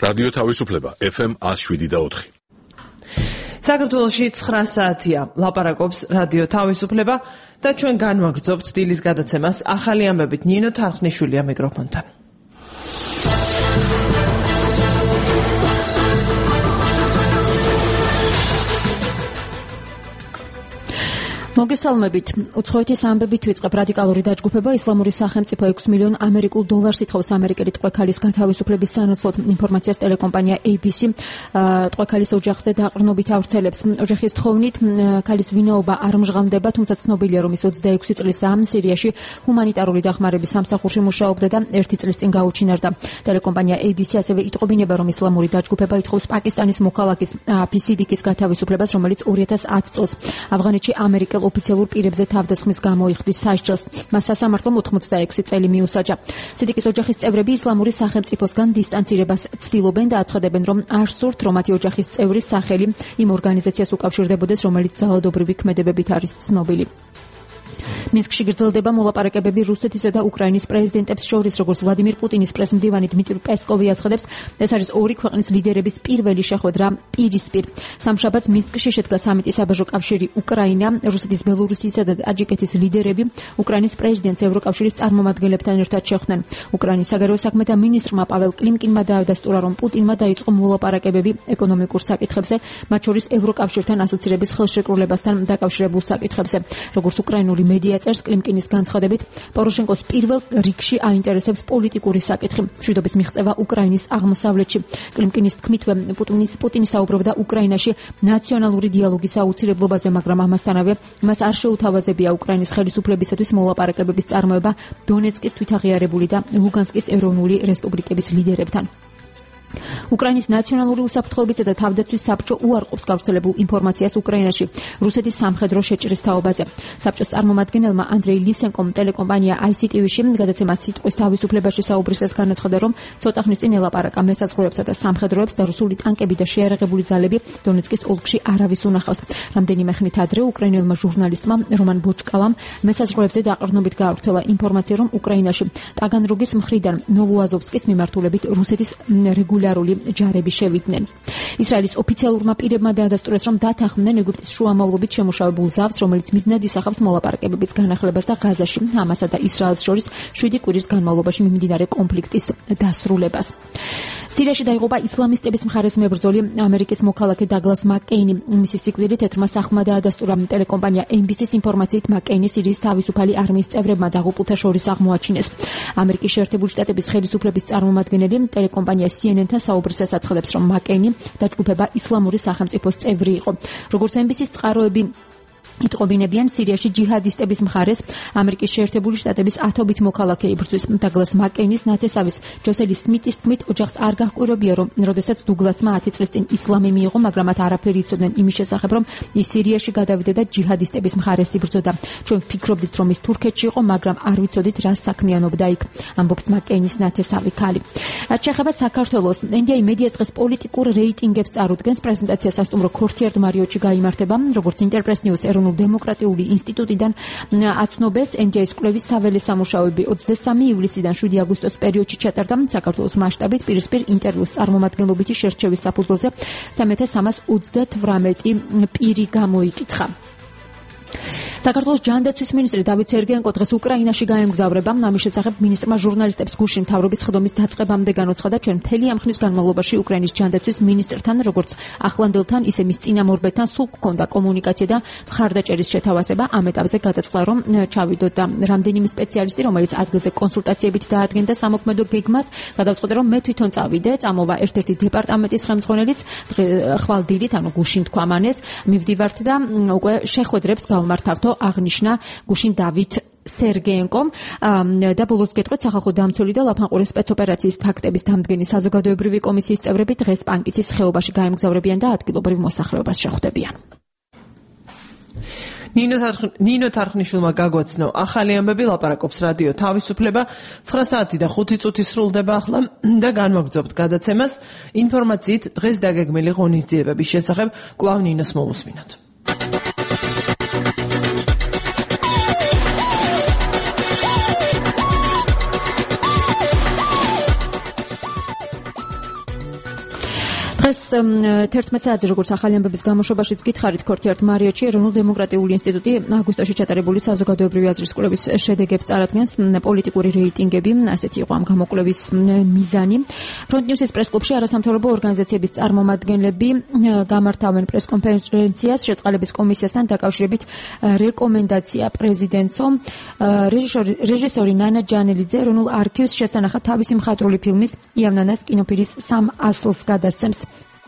რადიო თავისუფლება FM 107.4. საქართველოში 9 საათია. ლაპარაკობს რადიო თავისუფლება და ჩვენ განვაგრძობთ დილის გადაცემას ახალი ამბებით. ნინო თარხნიშვილია მიკროფონთან. მოგესალმებით. უცხოეთის ამბებით ვიწყებ. რადიკალური დაჯგუფება ისლამური სახელმწიფო 6 მილიონ ამერიკულ დოლარს ითხოვს ამერიკელი ტყვექალის გათავისუფლების სანაცვლოდ. ინფორმაციას ტელეკომპანია ABC ტყვექალის ოჯახზე დაყრდნობით ავრცელებს. ოჯახის თხოვნით ქალის ვინაობა არ მჟღავნდება, თუმცა ცნობილია, რომ ის 26 წლისაა. სირიაში ჰუმანიტარული დახმარების სამსახურში მუშაობდა და 1 წლის წინ გაუჩინარდა. ტელეკომპანია ABC ასევე იტყობინება, რომ ისლამური დაჯგუფება ითხოვს პაკისტანის მოქალაქის ფისიდიკის გათავისუფლებას, რომელიც 2010 წელს ავღანეთში ამერიკელ ოფიციალურ პირებზე თავდასხმის გამოიხდის სასჯელს. მას სასამართლომ 86 წელი მიუსაჯა. სიდიკის ოჯახის წევრები ისლამური სახელმწიფოსგან დისტანცირებას ცდილობენ და აცხადებენ, რომ არ სურთ, რომ მათი ოჯახის წევრის სახელი იმ ორგანიზაციას უკავშირდებოდეს, რომელიც ძალადობრივი ქმედებებით არის ცნობილი. მინსკში გრძელდება მოლაპარაკებები რუსეთისა და უკრაინის პრეზიდენტებს შორის, როგორც ვლადიმირ პუტინის პრესმდივანი დმიტრი პესკოვი აცხადებს, ეს არის ორი ქვეყნის ლიდერების პირველი შეხვედრა პირისპირ. სამშაბათს მინსკში შედგა სამიტი საბაჟო კავშირი უკრაინა, რუსეთის, ბელორუსიისა და ტაჯიკეთის ლიდერები უკრაინის პრეზიდენტს ევროკავშირის წარმომადგენლებთან ერთად შეხვდნენ. უკრაინის საგარეო საქმეთა მინისტრმა პაվել კლიმკინმა დაადასტურა, რომ პუტინმა დაიწყო მოლაპარაკებები ეკონომიკურ საკითხებზე, მათ შორის ევროკავშირთან ასოცირების ხელშეკრულებასთან დაკავშირებულ საკითხებზე. როგორც უკრაინული მედია წერს, კლიმკინის განცხადებით, პოროშენკოს პირველ რიგში აინტერესებს პოლიტიკური საკითხი, მშვიდობის მიღწევა უკრაინის აღმოსავლეთში. კლიმკინის თქმითვე, პუტინი საუბრობდა უკრაინაში ნაციონალური დიალოგის აუცილებლობაზე, მაგრამ ამასთანავე მას არ შეუთავაზებია უკრაინის ხელისუფლებისათვის მოლაპარაკებების წარმოება დონეცკის თვითაღიარებული და ლუგანსკის ეროვნული რესპუბლიკების ლიდერებთან. უკრაინის ნაციონალური უსაფრთხოებისა და თავდაცვის საბჭო უარყოფს გავრცელებულ ინფორმაციას უკრაინაში რუსეთის სამხედრო შეჭრის თაობაზე. საბჭოს წარმომადგენელმა ანდრეი ლისენკომ ტელეკომპანია ICTV-ში გადაცემა სიტყვის თავისუფლებაში საუბრისას განაცხადა, რომ ცოტა ხნის წინ ელაპარაკა მესაზღვრეებსა და სამხედროებს და რუსული ტანკები და შეიარაღებული ძალები დონეცკის ოლქში არავის უნახავს. რამდენიმე ხნით ადრე უკრაინელმა ჟურნალისტმა რომან ბოჩკალამ მესაზღვრეებზე დაყრდნობით გაავრცელა ინფორმაცია, რომ უკრაინაში ტაგანროგის მხრიდან ნოვოაზოვსკის მიმართულებით რუსეთის რეგულარული ჯარები შევიდნენ. ისრაელის ოფიციალურმა პირებმა დაადასტურეს, რომ დათანხმდნენ ეგვიპტის შუამავლობით შემუშავებულ ზავს, რომელიც მიზნად ისახავს მოლაპარაკებების განახლებას და ღაზაში ჰამასა და ისრაელს შორის 7 კვირის განმავლობაში მიმდინარე კონფლიქტის დასრულებას. სირიაში დაიღუპა ისლამისტების მხარეს მებრძოლი ამერიკის მოქალაქე დაგლას მაკკეინი. მისი სიკვდილით ეთრმა სახლმა დაადასტურა. ტელეკომპანია NBC-ის ინფორმაციით, მაკკეინი სირიის თავისუფალი არმიის წევრებმა დაღუპულთა შორის აღმოაჩინეს. ამერიკის შეერთებული შტატების ხელისუფლების წარმომადგენელი ტელეკომპანია CNN-თან საუბრისას აცხადებს, რომ მაკკეინი დაჯგუფება ისლამური სახელმწიფოს წევრი იყო. როგორც NBC-ის წყაროები იტყობინებიან, სირიაში ჯიჰადისტების მხარეს ამერიკის შეერთებული შტატების ათობით მოქალაქე იბრძვის. დაგლას მაკკეინის ნათესავის ჯოსელი სმიტის თქმით, ოჯახს არ გაჰკვირვებია, რომ როდესაც დუგლასმა 10 წლის წინ ისლამი მიიღო, მაგრამ მათ არაფერი იცოდნენ იმის შესახებ, რომ ის სირიაში გადავიდა და ჯიჰადისტების მხარეს იბრძოდა. ჩვენ ვფიქრობდით, რომ ის თურქეთში იყო, მაგრამ არ ვიცოდით, რა საქმიანობდა იქ, ამბობს მაკკეინის ნათესავი ქალი. რაც შეეხება საქართველოს, NDI მედიას დღეს პოლიტიკურ რეიტინგებს წარუდგენს. პრეზენტაცია სასტუმრო ქორთიარდ მარიოტში გაიმართება, როგორც ინტერპრეს ნიუს დემოკრატიული ინსტიტუტიდან აცნობეს. NDI-ის კვლევის საველე სამუშაოები 23 ივლისიდან 7 აგვისტოს პერიოდში ჩატარდა. საქართველოს მასშტაბით პირისპირ ინტერვიუს წარმომადგენლობითი შერჩევის საფუძველზე 3328 პირი გამოიკითხა. საქართველოს ჯანდაცვის მინისტრი დავით სერგეენკო დღეს უკრაინაში გაემგზავრება. ამის შესახებ მინისტრმა ჟურნალისტებს გუშინ მთავრობის სხდომის დაწყებამდე განაცხადა, ჩვენ მთელი ამ ხნის განმავლობაში უკრაინის ჯანდაცვის მინისტრთან, როგორც ახლანდელთან, ისე მის წინამორბედთან სულ გქონდა კომუნიკაცია და მხარდაჭერის შეთავაზება. ამ ეტაპზე გადაწყდა, რომ ჩავიდოთ და რამდენიმე სპეციალისტი, რომელიც ადგილზე კონსულტაციებით დაადგენდა სამოქმედო გეგმას, გადაწყვიტა, რომ მე თვითონ წავიდე, წამოვა ერთ-ერთი დეპარტამენტის ხელმძღვანელიც, ხვალ დილით, ანუ გუშინ თქვა მანეს, მივდივართ და უკვე შეხვედრებს გავმართავთო, აღნიშნა გუშინ დავით სერგეენკომ და ბოლოს გეტყვით, სახალხო დამცველი და ლაფანყურის სპეცოპერაციის ფაქტების დამდგენი საზოგადოებრივი კომისიის წევრები დღეს პანკისის ხეობაში გაემგზავრებიან და ადგილობრივ მოსახლეობას შეხვდებიან. ნინო თარხნიშვილმა გაგვაცნო ახალი ამბები. ლაპარაკობს რადიო თავისუფლება. 9 საათი და 5 წუთი სრულდება ახლა და განვაგრძობთ გადაცემას ინფორმაციით დღეს დაგეგმილი ღონისძიებების შესახებ. კვლავ ნინოს მოვუსმინოთ. 11 საათზე როგორც ახალი ამბების გამოშვებაშიც გითხარით ქორთიართ მარიეთში ეროვნულ დემოკრატიული ინსტიტუტი აგვისტოში ჩატარებული საზოგადოებრივი აზრის კვლევის შედეგებს წარადგენს პოლიტიკური რეიტინგები, ასეთი იყო ამ გამოკვლევის მიზანი. ფრონტ ნიუსის პრესკლუბში არასამთავრობო ორგანიზაციების წარმომადგენლები გამართავენ პრესკონფერენციას შეწყალების კომისიასთან დაკავშირებით რეკომენდაცია პრეზიდენტო. რეჟისორი ნანა ჯანელიძე ეროვნულ არქივს შესანახად თავისი მხატვრული ფილმის იავნანას კინოფილმის 3 ასლს გადასცემს.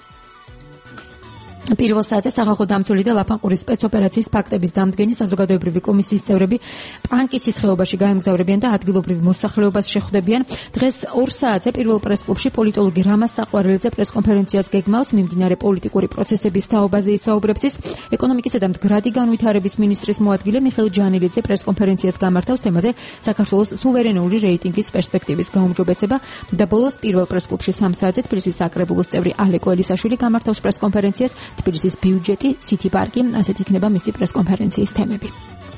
პირველ საათზე სახალხო დამცველი და ლაფანყურის სპეცოპერაციის ფაქტების დამდგენი საზოგადოებრივი კომისიის წევრები პანკისის ხეობაში გაემგზავრებიან და ადგილობრივ მოსახლეობას შეხვდებიან. დღეს 2 საათზე პირველ პრესკლუბში პოლიტოლოგი რამაზ საყვარელიძე პრესკონფერენციას გეგმავს, მიმდინარე პოლიტიკური პროცესების თაობაზე ისაუბრებს. ეკონომიკისა და მდგრადი განვითარების მინისტრის მოადგილე მიხეილ ჯანელიძე პრესკონფერენციას გამართავს თემაზე საქართველოს სუვერენული რეიტინგის პერსპექტივის გაუმჯობესება და ბოლოს პირველ პრესკლუბში 3 საათზე თბილისის საკრებულოს წევრი ალეკო ელისაშვილი გამართავს პრესკონფერენციას. თბილისის ბიუჯეტი, სიტი პარკი, ასეთ იქნება მისი პრესკონფერენციის თემები.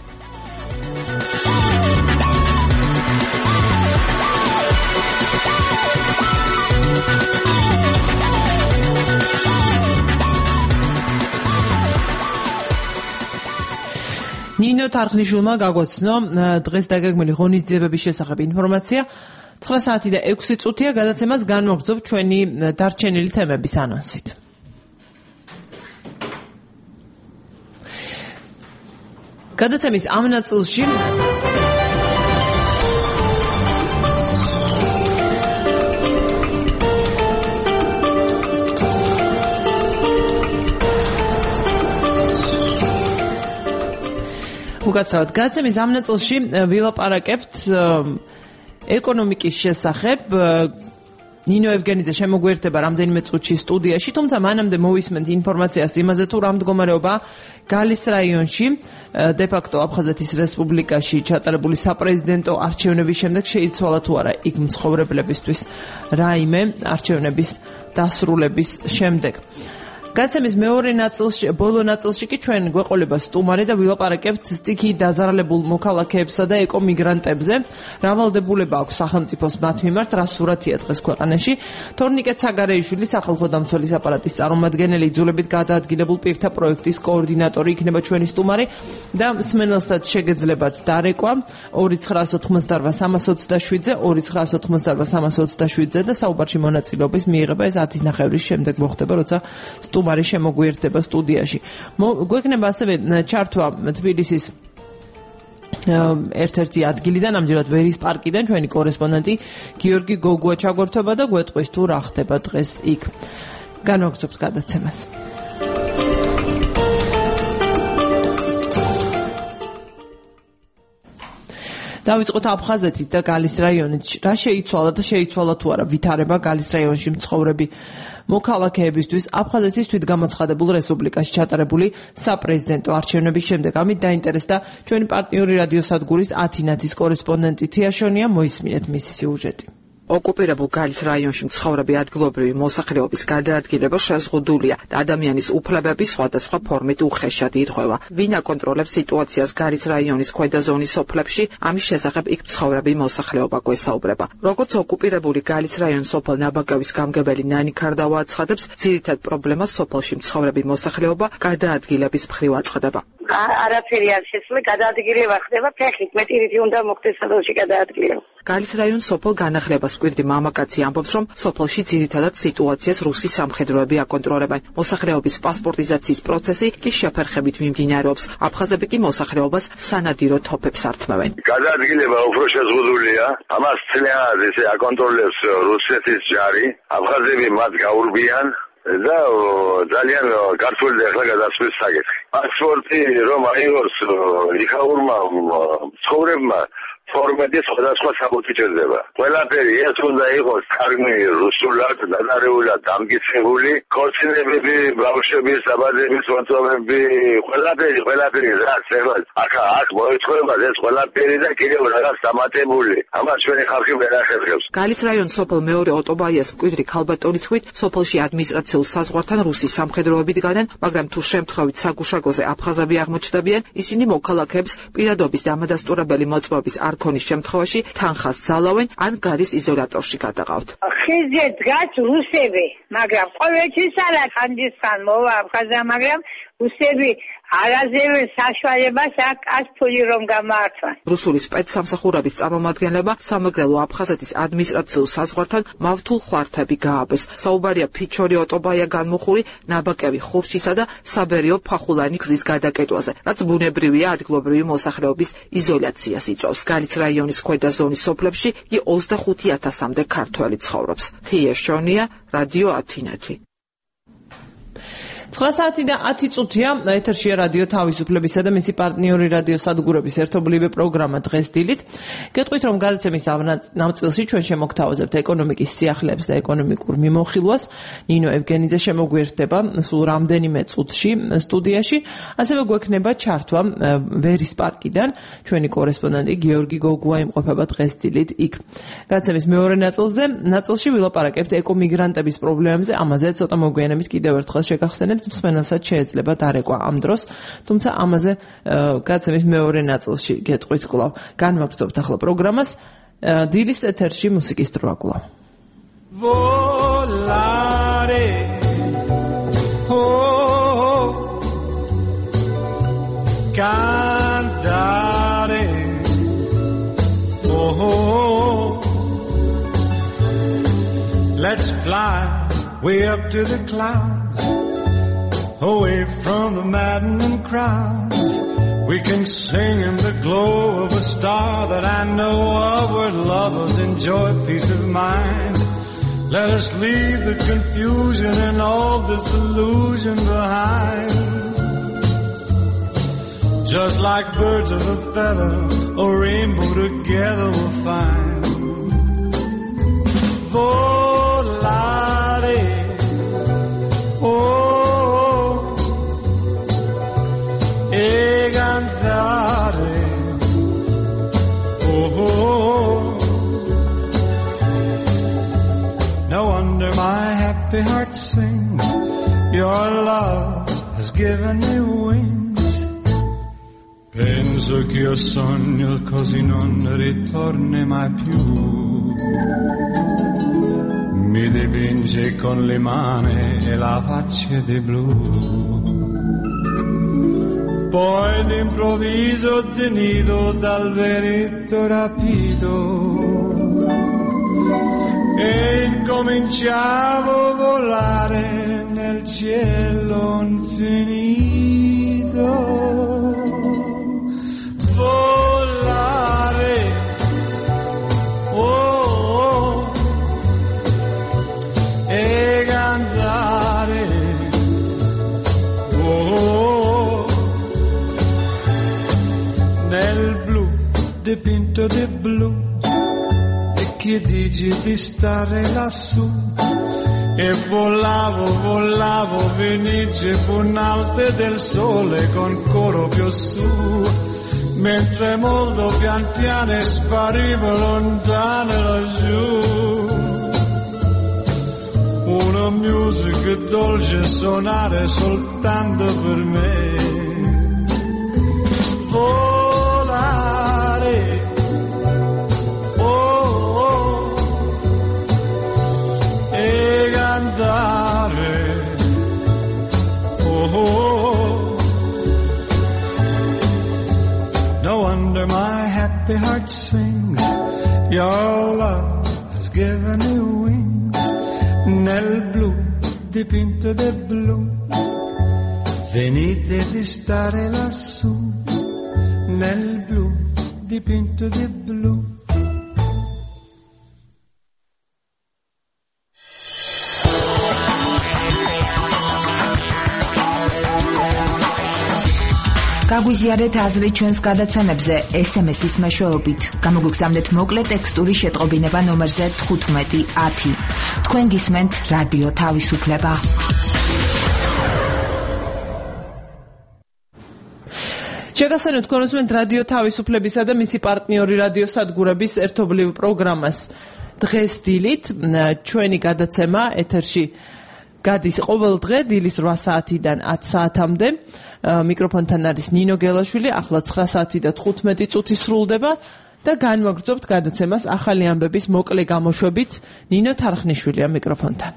ნინო თარხნიშვილმა გაგვაცნო დღეს დაგეგმილი ღონისძიებების შესახებ ინფორმაცია. 9 საათი და 6 წუთია გადაცემას განმოგრძობ ჩვენი დარჩენილი თემების ანონსით. გადაცემის ამ ნაწილში უკაცრავად გადაცემის ამ ნაწილში ვილაპარაკებთ ეკონომიკის შესახებ. ნინო ევგენიძე შემოგვიერთება რამდენიმე წუთში სტუდიაში, თუმცა მანამდე მოვისმენთ ინფორმაციას იმაზე, თუ რა მდგომარეობა გალის რაიონში, დე-ფაქტო აფხაზეთის რესპუბლიკაში ჩატარებული საპრეზიდენტო არჩევნების შემდეგ შეიცვალა თუ არა იქ მცხოვრებლებისთვის რაიმე არჩევნების დასრულების შემდეგ. გადაცემის მეორე ნაწილში, ბოლო ნაწილში კი ჩვენ გვეყოლება სტუმარი და ვილაპარაკებთ სტიქიით დაზარალებულ მოქალაქეებსა და ეკომიგრანტებზე. რა ვალდებულება აქვს სახელმწიფოს მათ მიმართ, რა სურათია დღეს ქვეყანაში. თორნიკე ცაგარეიშვილი, სახალხო დამცველის აპარატის წარმომადგენელი, იძულებით გადაადგილებულ პირთა პროექტის კოორდინატორი იქნება ჩვენი სტუმარი და მსმენელსაც შეგეძლებათ დარეკვა 2988-327-ზე, 2988-327-ზე და საუბარში მონაწილეობის მიიღება ეს 10:30 შემდეგ მოხდება, როცა სტუმარი შემოგვიერთდება სტუდიაში. გვექნება ასევე ჩართვა თბილისის ერთ-ერთი ადგილიდან, ამჯერად ვერის პარკიდან ჩვენი კორესპონდენტი გიორგი გოგუა ჩაგვერთვება და გვეტყვის თუ რა ხდება დღეს იქ. განვაგრძობთ გადაცემას. დავიწყოთ აფხაზეთით და გალის რაიონით. რა შეიცვალა და შეიცვალა თუ არა ვითარება გალის რაიონში მცხოვრები მოქალაქეებისთვის აფხაზეთის თვითგამოცხადებულ რესპუბლიკაში ჩატარებული საპრეზიდენტო არჩევნების შემდეგ. ამით დაინტერესდა ჩვენი პარტნიორი რადიოსადგურის ათინათის კორესპონდენტი თიაშონია. მოისმინეთ მისი სიუჟეტი. ოკუპირებულ გალის რაიონში მცხოვრები ადგილობრივი მოსახლეობის გადაადგილება შეზღუდულია და ადამიანის უფლებები სხვადასხვა ფორმით უხეშად ირღვევა. ვინ აკონტროლებს სიტუაციას გალის რაიონის ქვედა ზონის სოფლებში, ამის შესახებ იქ მცხოვრები მოსახლეობა გვესაუბრება. როგორც ოკუპირებული გალის რაიონის სოფელ ნაბაგავის გამგებელი ნანი ქარდავა აცხადებს, ძირითად პრობლემას სოფელში მცხოვრები მოსახლეობა გადაადგილების მხრივ აწყდება. არაფერი არ შესული, გადაადგილება ხდება ფეხით, მეტი რითი უნდა მოხდეს სოფელში გადაადგილება. გალის რაიონის სოფელ განახლებას მკვიდრი მამაკაცი ამბობს, რომ სოფელში ძირითადად სიტუაციას რუსი სამხედროები აკონტროლებენ. მოსახლეობის პასპორტიზაციის პროცესი კი შეფერხებით მიმდინარეობს. აფხაზები კი მოსახლეობას სანადირო თოფებს ართმევენ. გადაადგილება უფრო შეზღუდულია. ამას ძალიანად ესე აკონტროლებს რუსეთის ჯარი. აფხაზები მათ გაურბიან და ძალიან ქართული ახლა გადასვლის საკითხი. პასპორტი რომ აიღოს იქაურმა ცხოვრებმა ფორმატი სხვადასხვა საბუთი ჭირდება. ყველაფერი ეს უნდა იყოს თარგმნი რუსულად, დადარეულად დამკითხებული, ქორწინებები, ბავშვების, დაბადების მოწმობები, ყველაფერი რაც ეხლა აქ მოეწყობა ეს ყველაფერი და კიდევ რაღაც დამატებული. ამას ჩვენი ხალხი ვერ ახერხებს. გალის რაიონის სოფელ მეორე ოტობაიას მკვიდრი ქალბატონის თქმით, სოფელში ადმინისტრაციულ საზღვართან რუსის სამხედროები დგანან, მაგრამ თუ შემთხვევით საგუშაგოზე აფხაზები აღმოჩნდებიან, ისინი მოქალაქეებს პირადობის დამადასტურებელი მოწმობის არ არქონის შემთხვევაში თანხას ძალავენ ან გარის იზოლატორში გადაყავთ. ხეზე დგას რუსები, მაგრამ ყოველთვის არა ხანდისხან მოვა აფხაზა, მაგრამ რუსები არაზევენ საშუალებას აქვს ფული რომ გამართვა. რუსული სპეცსამსახურების წარმომადგენლებმა სამეგრელო აფხაზეთის ადმინისტრაციულ საზღვართან მავთულ ხვართები გააბეს. საუბარია ფიჩორი ოტობაია განმუხური ნაბაკევი ხურშისა და საბერიო ფახულანი გზის გადაკეტვაზე, რაც ბუნებრივია ადგილობრივი მოსახლეობის იზოლაციას იწვევს. გალის რაიონის ქვედა ზონის სოფლებში 25,000-მდე ქართველი ცხოვრობს. თია შონია, რადიო ათინეთი. 9 საათი და 10 წუთია ეთერშია რადიო თავისუფლებისა და მისი პარტნიორი რადიო სადგურების ერთობლივი პროგრამა დღეს დილით. გეტყვით რომ გადაცემის ნაწილში ჩვენ შემოგთავაზებთ ეკონომიკის სიახლეებს და ეკონომიკურ მიმოხილვას. ნინო ევგენიძე შემოგვიერთდება სულ რამდენიმე წუთში სტუდიაში. ასევე გვექნება ჩართვა ვერის პარკიდან. ჩვენი კორესპონდენტი გიორგი გოგუა იმყოფება დღეს დილით იქ. გადაცემის მეორე ნაწილში ვილაპარაკებთ ეკომიგრანტების პრობლემებზე. ამაზე ცოტა მოგვიანებით კიდევ ერთხელ შეგახსენებთ. მსმენელსაც შეიძლება დარეკვა ამ დროს, თუმცა ამაზე გადაცემის მეორე ნაწილში გეტყვით კვლავ. განვაგრძობთ ახლა პროგრამას. დილის ეთერში მუსიკის დრო კვლავ. Volare, oh, cantare, oh, let's fly way up to the clouds. Away from the maddening crowds, we can sing in the glow of a star that I know of, where lovers enjoy peace of mind. Let us leave the confusion and all disillusion behind. Just like birds of a feather, a rainbow together we'll find. Volare, oh, cantare, oh, no wonder my happy heart sings. Your love has given me wings. Penso che io sogno così non ritorni mai più. Mi dipinge con le mani e la faccia di blu. Poi d'improvviso tenido dal vento rapido e incominciavo a volare nel cielo infinito. Volare, oh, e cantare, oh, nel blu dipinto di blu, e chi dici di stare lassù? E volavo fenice funalte del sole con coro più su, mentre molto pian piano sparivo lontano laggiù. Una musica dolce suonare soltanto per me. Volare, oh, e cantare, oh, no wonder my happy heart sings. Your love has given me wings. Nel blu dipinto di blu, venite di stare lassù. Nel blu dipinto di blu. გაგვიზიარეთ აზრი ჩვენს გადაცემებზე SMS-ის მეშვეობით. გამოგვიგზავნეთ მოკლე ტექსტური შეტყობინება ნომერზე 1510. თქვენ გისმენთ რადიო თავისუფლება. შეგახსენებთ თქვენ უსმენთ რადიო თავისუფლებისა და მისი პარტნიორი რადიო სადგურების ერთობლივ პროგრამას. დღეს დილით ჩვენი გადაცემა ეთერში გადის ყოველ დღე დილის 8 საათიდან 10 საათამდე. მიკროფონთან არის ნინო გელაშვილი. ახლა 9 საათი და 15 წუთი სრულდება. და განვაგრძობთ გადაცემას ახალი ამბების მოკლე გამოშვებით. ნინო თარხნიშვილია მიკროფონთან.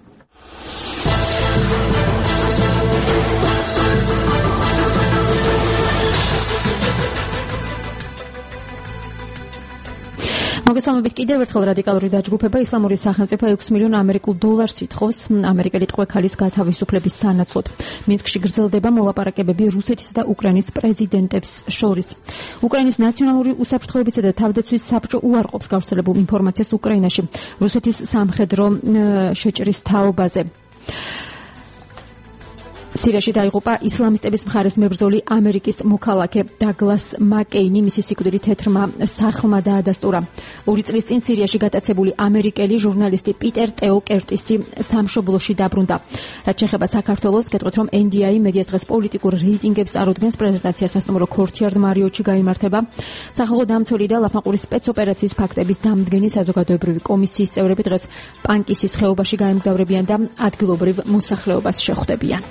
მოგესალმებით კიდევ ერთხელ რადიკალური დაჯგუფება ისლამური სახელმწიფო 6 მილიონ ამერიკულ დოლარს ითხოვს ამერიკელი ტყვე-ქალის გათავისუფლების სანაცვლოდ. მინსკში გრძელდება მოლაპარაკებები რუსეთისა და უკრაინის პრეზიდენტებს შორის. უკრაინის ნაციონალური უსაფრთხოებისა და თავდაცვის საბჭო უარყოფს გავრცელებულ ინფორმაციას უკრაინაში რუსეთის სამხედრო შეჭრის თაობაზე. სირიაში დაიღუპა ისლამისტების მხარეს მებრძოლი ამერიკის მოქალაქე დაგლას მაკეინი, მისი სიკვდილი თეთრმა სახლმა დაადასტურა. 2 წლის წინ სირიაში გატაცებული ამერიკელი ჟურნალისტი პიტერ ტეო კერტისი სამშობლოში დაბრუნდა. რაც შეეხება საქართველოს, გეტყვით რომ NDI მედიას დღეს პოლიტიკურ რეიტინგებს წარუდგენს, პრეზენტაცია სასტუმრო ქორთიარდ მარიოტში გაიმართება. სახალხო დამცველი და ლაფანყურის სპეცოპერაციის ფაქტების დამდგენი საზოგადოებრივი კომისიის წევრები დღეს პანკისის ხეობაში გაემგზავრებიან და ადგილობრივ მოსახლეობას შეხვდებიან.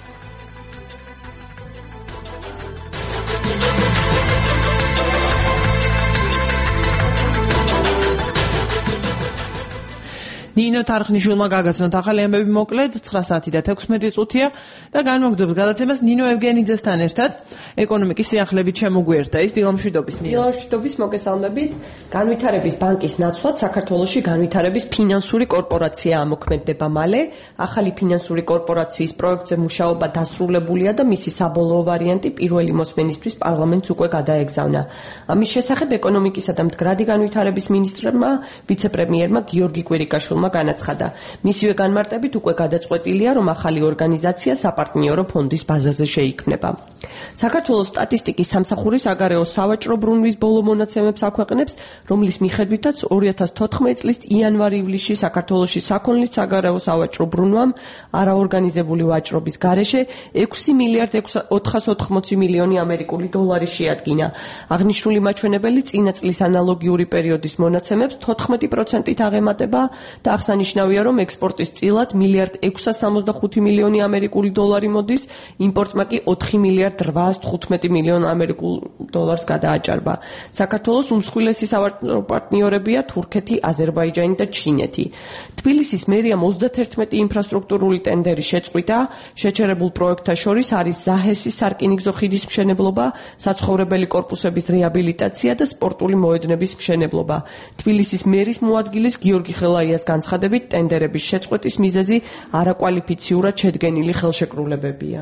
ნინო თარხნიშვილმა გაგაცნოთ ახალი ამბები მოკლედ 9 საათი და 16 წუთია და განვაგრძობთ გადაცემას ნინო ევგენიძესთან ერთად ეკონომიკის სიახლეებით შემოგვიერთა ის დილამშვიდობის ნინო. დილამშვიდობის მოგესალმებით. განვითარების ბანკის ნაცვლად საქართველოში განვითარების ფინანსური კორპორაცია ამოქმედდება მალე. ახალი ფინანსური კორპორაციის პროექტზე მუშაობა დასრულებულია და მისი საბოლოო ვარიანტი პირველი მოსმენისთვის პარლამენტს უკვე გადაეგზავნა. ამის შესახებ ეკონომიკისა და მდგრადი განვითარების მინისტრმა ვიცე-პრემიერმა გიორგი კვირიკაშვილმა განაცხადა. მისივე განმარტებით უკვე გადაწყვეტილია, რომ ახალი ორგანიზაცია საპარტნიორო ფონდის ბაზაზე შეიქმნება. საქართველოს სტატისტიკის სამსახური საგარეო სავაჭრო ბრუნვის ბოლო მონაცემებს აქვეყნებს, რომლის მიხედვითაც 2014 წლის იანვარ-ივლისში საქართველოში საქონლის საგარეო სავაჭრო ბრუნვამ არაორგანიზებული ვაჭრობის გარეშე 6 მილიარდ 480 მილიონი ამერიკული დოლარი შეადგინა. აღნიშნული მაჩვენებელი წინა წლის ანალოგიური პერიოდის მონაცემებს 14%-ით აღემატება და აღსანიშნავია, რომ ექსპორტის წილად მილიარდ 665 მილიონი ამერიკული დოლარი მოდის, იმპორტმა კი 4 მილიარდ 815 მილიონ ამერიკულ დოლარს გადააჭარბა. საქართველოს უმსხვილესი სავაჭრო პარტნიორებია თურქეთი, აზერბაიჯანი და ჩინეთი. თბილისის მერიამ 31 ინფრასტრუქტურული ტენდერი შეწყვიტა. შეჩერებულ პროექტთა შორის არის ზაჰესის სარკინიგზო ხიდის მშენებლობა, საცხოვრებელი კორპუსების რეაბილიტაცია და სპორტული მოედნების მშენებლობა. თბილისის მერის მოადგილის გიორგი ხელაიას განცხადებით, ტენდერების შეწყვეტის მიზეზი არაკვალიფიციურად შედგენილი ხელშეკრულებებია.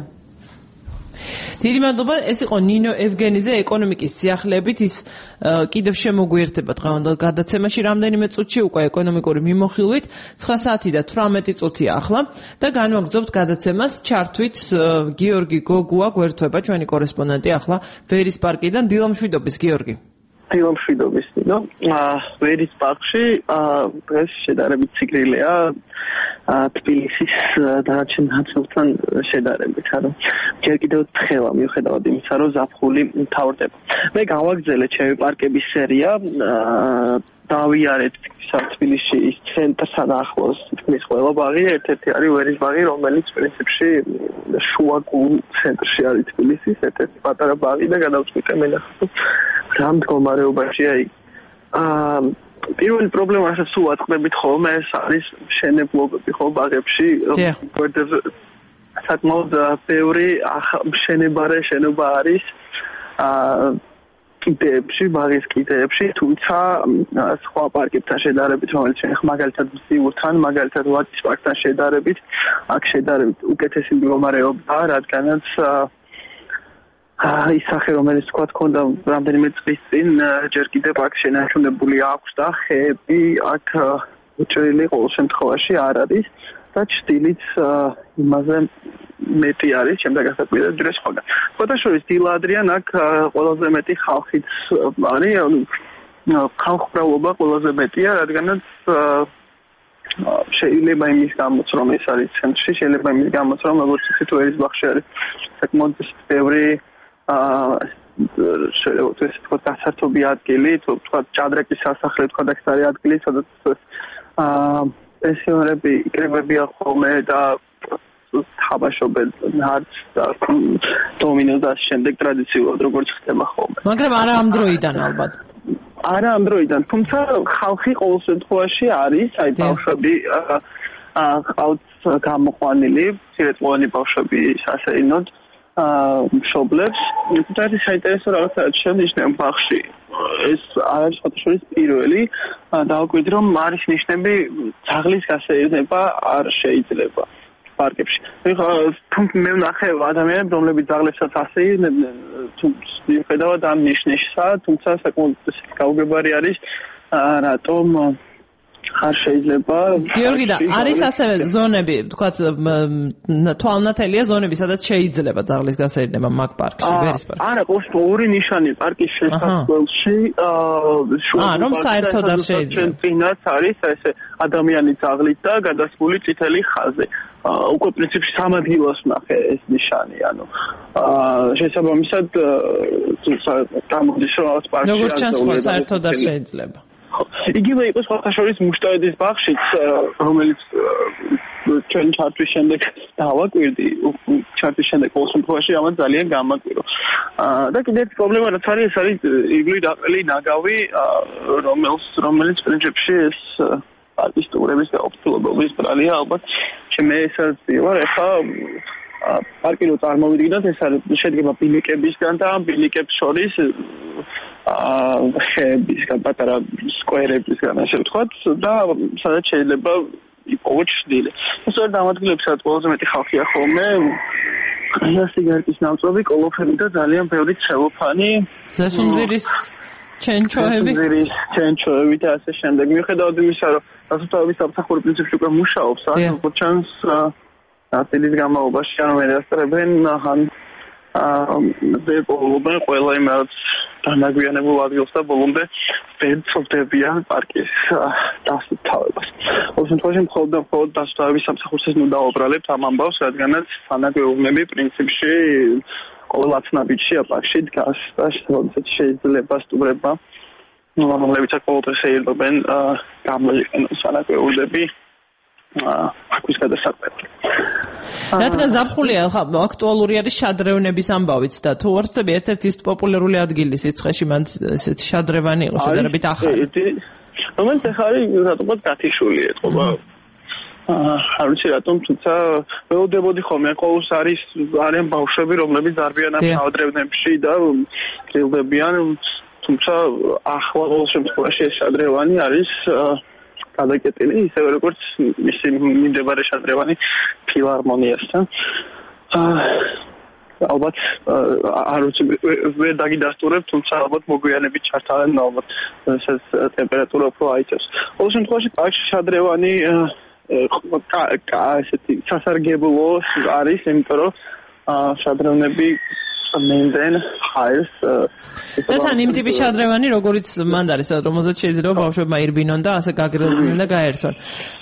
დიდი მადლობა. ეს იყო ნინო ევგენიძე ეკონომიკის სიახლეებით. ის კიდევ შემოგვიერთება დღევანდელ გადაცემაში რამდენიმე წუთში უკვე ეკონომიკური მიმოხილვით. 9 საათი და 18 წუთია ახლა და განვაგრძობთ გადაცემას ჩართვით გიორგი გოგუა გვერდება ჩვენი კორესპონდენტი ახლა ვერის პარკიდან. დილამშვიდობის გიორგი. დილამშვიდობის ნინო. ვერის პარკში დღეს შედარებით ციგრილია თბილისის დანარჩენ ნაწილთან შედარებით, ანუ ჯერ კიდევ თხელა მიუხედავად იმისა, რომ ზაფხული მთავრდება. მე გავაგრძელე ჩემი პარკების სერია, დავიარეთ თბილისში ის ცენტრთან ახლოს თითქმის ყველა ბაღი, ერთ-ერთი არის ვერის ბაღი, რომელიც პრინციპში შუაგულ ცენტრში არის თბილისის ერთ-ერთი პატარა ბაღი და გადავწყვიტე მენახო რა მდგომარეობაშია იქ. პირველი პრობლემა, რასაც უატყდებით ხოლმე, ეს არის მშენებლობები ხო ბაღებში. გვერდებზე საკმაოდ ბევრი შენობა არის კიდეებში, ბაღის კიდეებში, თუმცა სხვა პარკებთან შედარებით, რომელიც მაგალითად მზიურთან, მაგალითად ვაკის პარკთან შედარებით, აქ შედარებით უკეთესი მდგომარეობაა, რადგანაც ის სახე, რომელიც თქვა თქონდა რამდენიმე წლის წინ, ჯერ კიდევ აქ შენარჩუნებული აქვს და ხეები აქ უჭრელი ყოველ შემთხვევაში არ არის და ჭდილიც იმაზე მეტი არის, შემდეგ გასაკვირად დროს ხოდა. ფოტოშორის დილადრიან აქ ყველაზე მეტი ხალხიც არის, ხალხმრავლობა ყველაზე მეტია, რადგანაც შეიძლება იმის გამოც, რომ ეს არის ცენტრში, შეიძლება იმის გამოც, რომ როგორც ისეთ ვერის ბაღში არის საკმაოდ ბევრი შეიძლება თქვა დასართობი ადგილი, თქვა ჭადრაკის სასახლე, თქვა და ეს არის ადგილი, სადაც პენსიონერები იკრებებიან ხოლმე და თამაშობენ ნარდს და დომინოს და შემდეგ ტრადიციულად როგორც ხდება ხოლმე. მაგრამ არა ამ დროიდან ალბათ. არა ამ დროიდან, თუმცა ხალხი ყოველ შემთხვევაში არის, აი ბავშვები ყავთ გამოყვანილი, მცირეწლოვანი ბავშვები სასეირნოდ მშობლებს. თუმცა ეს საინტერესო რაღაცაა შენიშნება ბაღში. ეს არის ფოტოშორის პირველი დავაკვირდი რომ არის ნიშნები ძაღლის გასეირნება არ შეიძლება პარკებში. მე ვნახე ადამიანებს რომლებიც ძაღლებსაც ასეირნებდნენ მიუხედავად ამ ნიშნისა, თუმცა საკმაოდ გაუგებარი არის რატომ არ შეიძლება. გიორგი და არის ასევე ზონები, თქვათ თვალნათელია ზონები, სადაც შეიძლება ძაღლის გასეირნება მაგ პარკში, ვერის პარკში. არა, ყოველთვის ორი ნიშანი პარკის შესასვლელში, რომ საერთოდ არ შეიძლება. წინაც არის ესე ადამიანი ძაღლით და გადასმული წითელი ხაზი. უკვე პრინციპში სამ ადგილას ვნახე ეს ნიშანი, ანუ შესაბამისად გამოდის რომ რაღაც პარკში როგორც ჩანს, საერთოდ არ შეიძლება. იგივე იყო სხვათაშორის მუშტაედის ბაღშიც, რომელიც ჩვენ ჩართვის შემდეგ დავაკვირდი, ჩართვის შემდეგ ყოველ შემთხვევაში ამათ ძალიან გამაკვირო. და კიდევ ერთი პრობლემა რაც არის, ეს არის ირგვლივ დაყრილი ნაგავი, რომელიც პრინციპში ეს პარკის ტურების გაოფთულობის ბრალია, ალბათ მე ესაც ვიყავ, ეხლა პარკი რო წარმოვიდგინოთ, ეს არის შედგება ბილიკებისგან და ამ ბილიკებს შორის ხეებისგან, პატარა სკვერებისგან, ასე ვთქვათ, და სადაც შეიძლება იპოვოთ ჩრდილი. სწორედ ამ ადგილებში, სადაც ყველაზე მეტი ხალხია ხოლმე, სიგარეტის ნავწობი, კოლოფები და ძალიან ბევრი ცელოფანი, ზესუნძირის ჩენჩოები და ასე შემდეგ. მიუხედავად იმისა, რომ დასუფთავების სამსახური პრინციპში უკვე მუშაობს, როგორც ჩანს წლის განმავლობაში ან მეასწრებენ ან დეპოლობენ ყველა იმ რაც განაგვიანებულ ადგილს და ბოლომდე ვერცობდებიან პარკის დასუფთავებას. ყოველ შემთხვევაში მხოლოდ დასუფთავების სამსახურს ეს ნუ დაუბრალებთ ამ ამბავს, რადგანაც სანაგვეუბნები პრინციპში ყოველ 10 ნაბიჯში პარკში დგას და შეიძლება სტუმრებმა რომლებიც ყოველდღე შეირბობენ გამოიყენონ სანაგვეუბნები აქვის გადასაკვეთად. რადგან ზაფხულია, ხა აქტუალური არის შადრევნების ამბავიც და თუ არ ვწდები ერთ-ერთი ის პოპულარული ადგილი სიცხეში მან ესეთი შადრევანი იყო შედარებით ახალი. რომელიც ახლა არის რატომაც გათიშული ეთყობა. არ ვიცი რატომ, თუმცა ველოდებოდი ხოლმე ყოველს არიან ბავშვები, რომლებიც არბიან ამ შადრევნებში და გრილდებიან, თუმცა ახლა ყოველ შემთხვევაში ეს შადრევანი არის გადაკეტილი, ისევე როგორც მისი მიმდებარე შადრევანი ფილარმონიასთან. ალბათ არ ვიცი ვერ დაგიდასტურებ, თუმცა ალბათ მოგვიანებით ჩართავენ, ალბათ ეს ტემპერატურა უფრო აიწევს. ყოველ შემთხვევაში პარკში შადრევანი ესეთი სასარგებლო არის, იმიტომ რომ შადრევნები მინდენ ჰაერს და იმ ტიპის შადრევანი, როგორც მანდ არის, რომელზეც შეიძლება ბავშვებმა ირბინონ და ასე გაგრილდნენ და გაერთვან.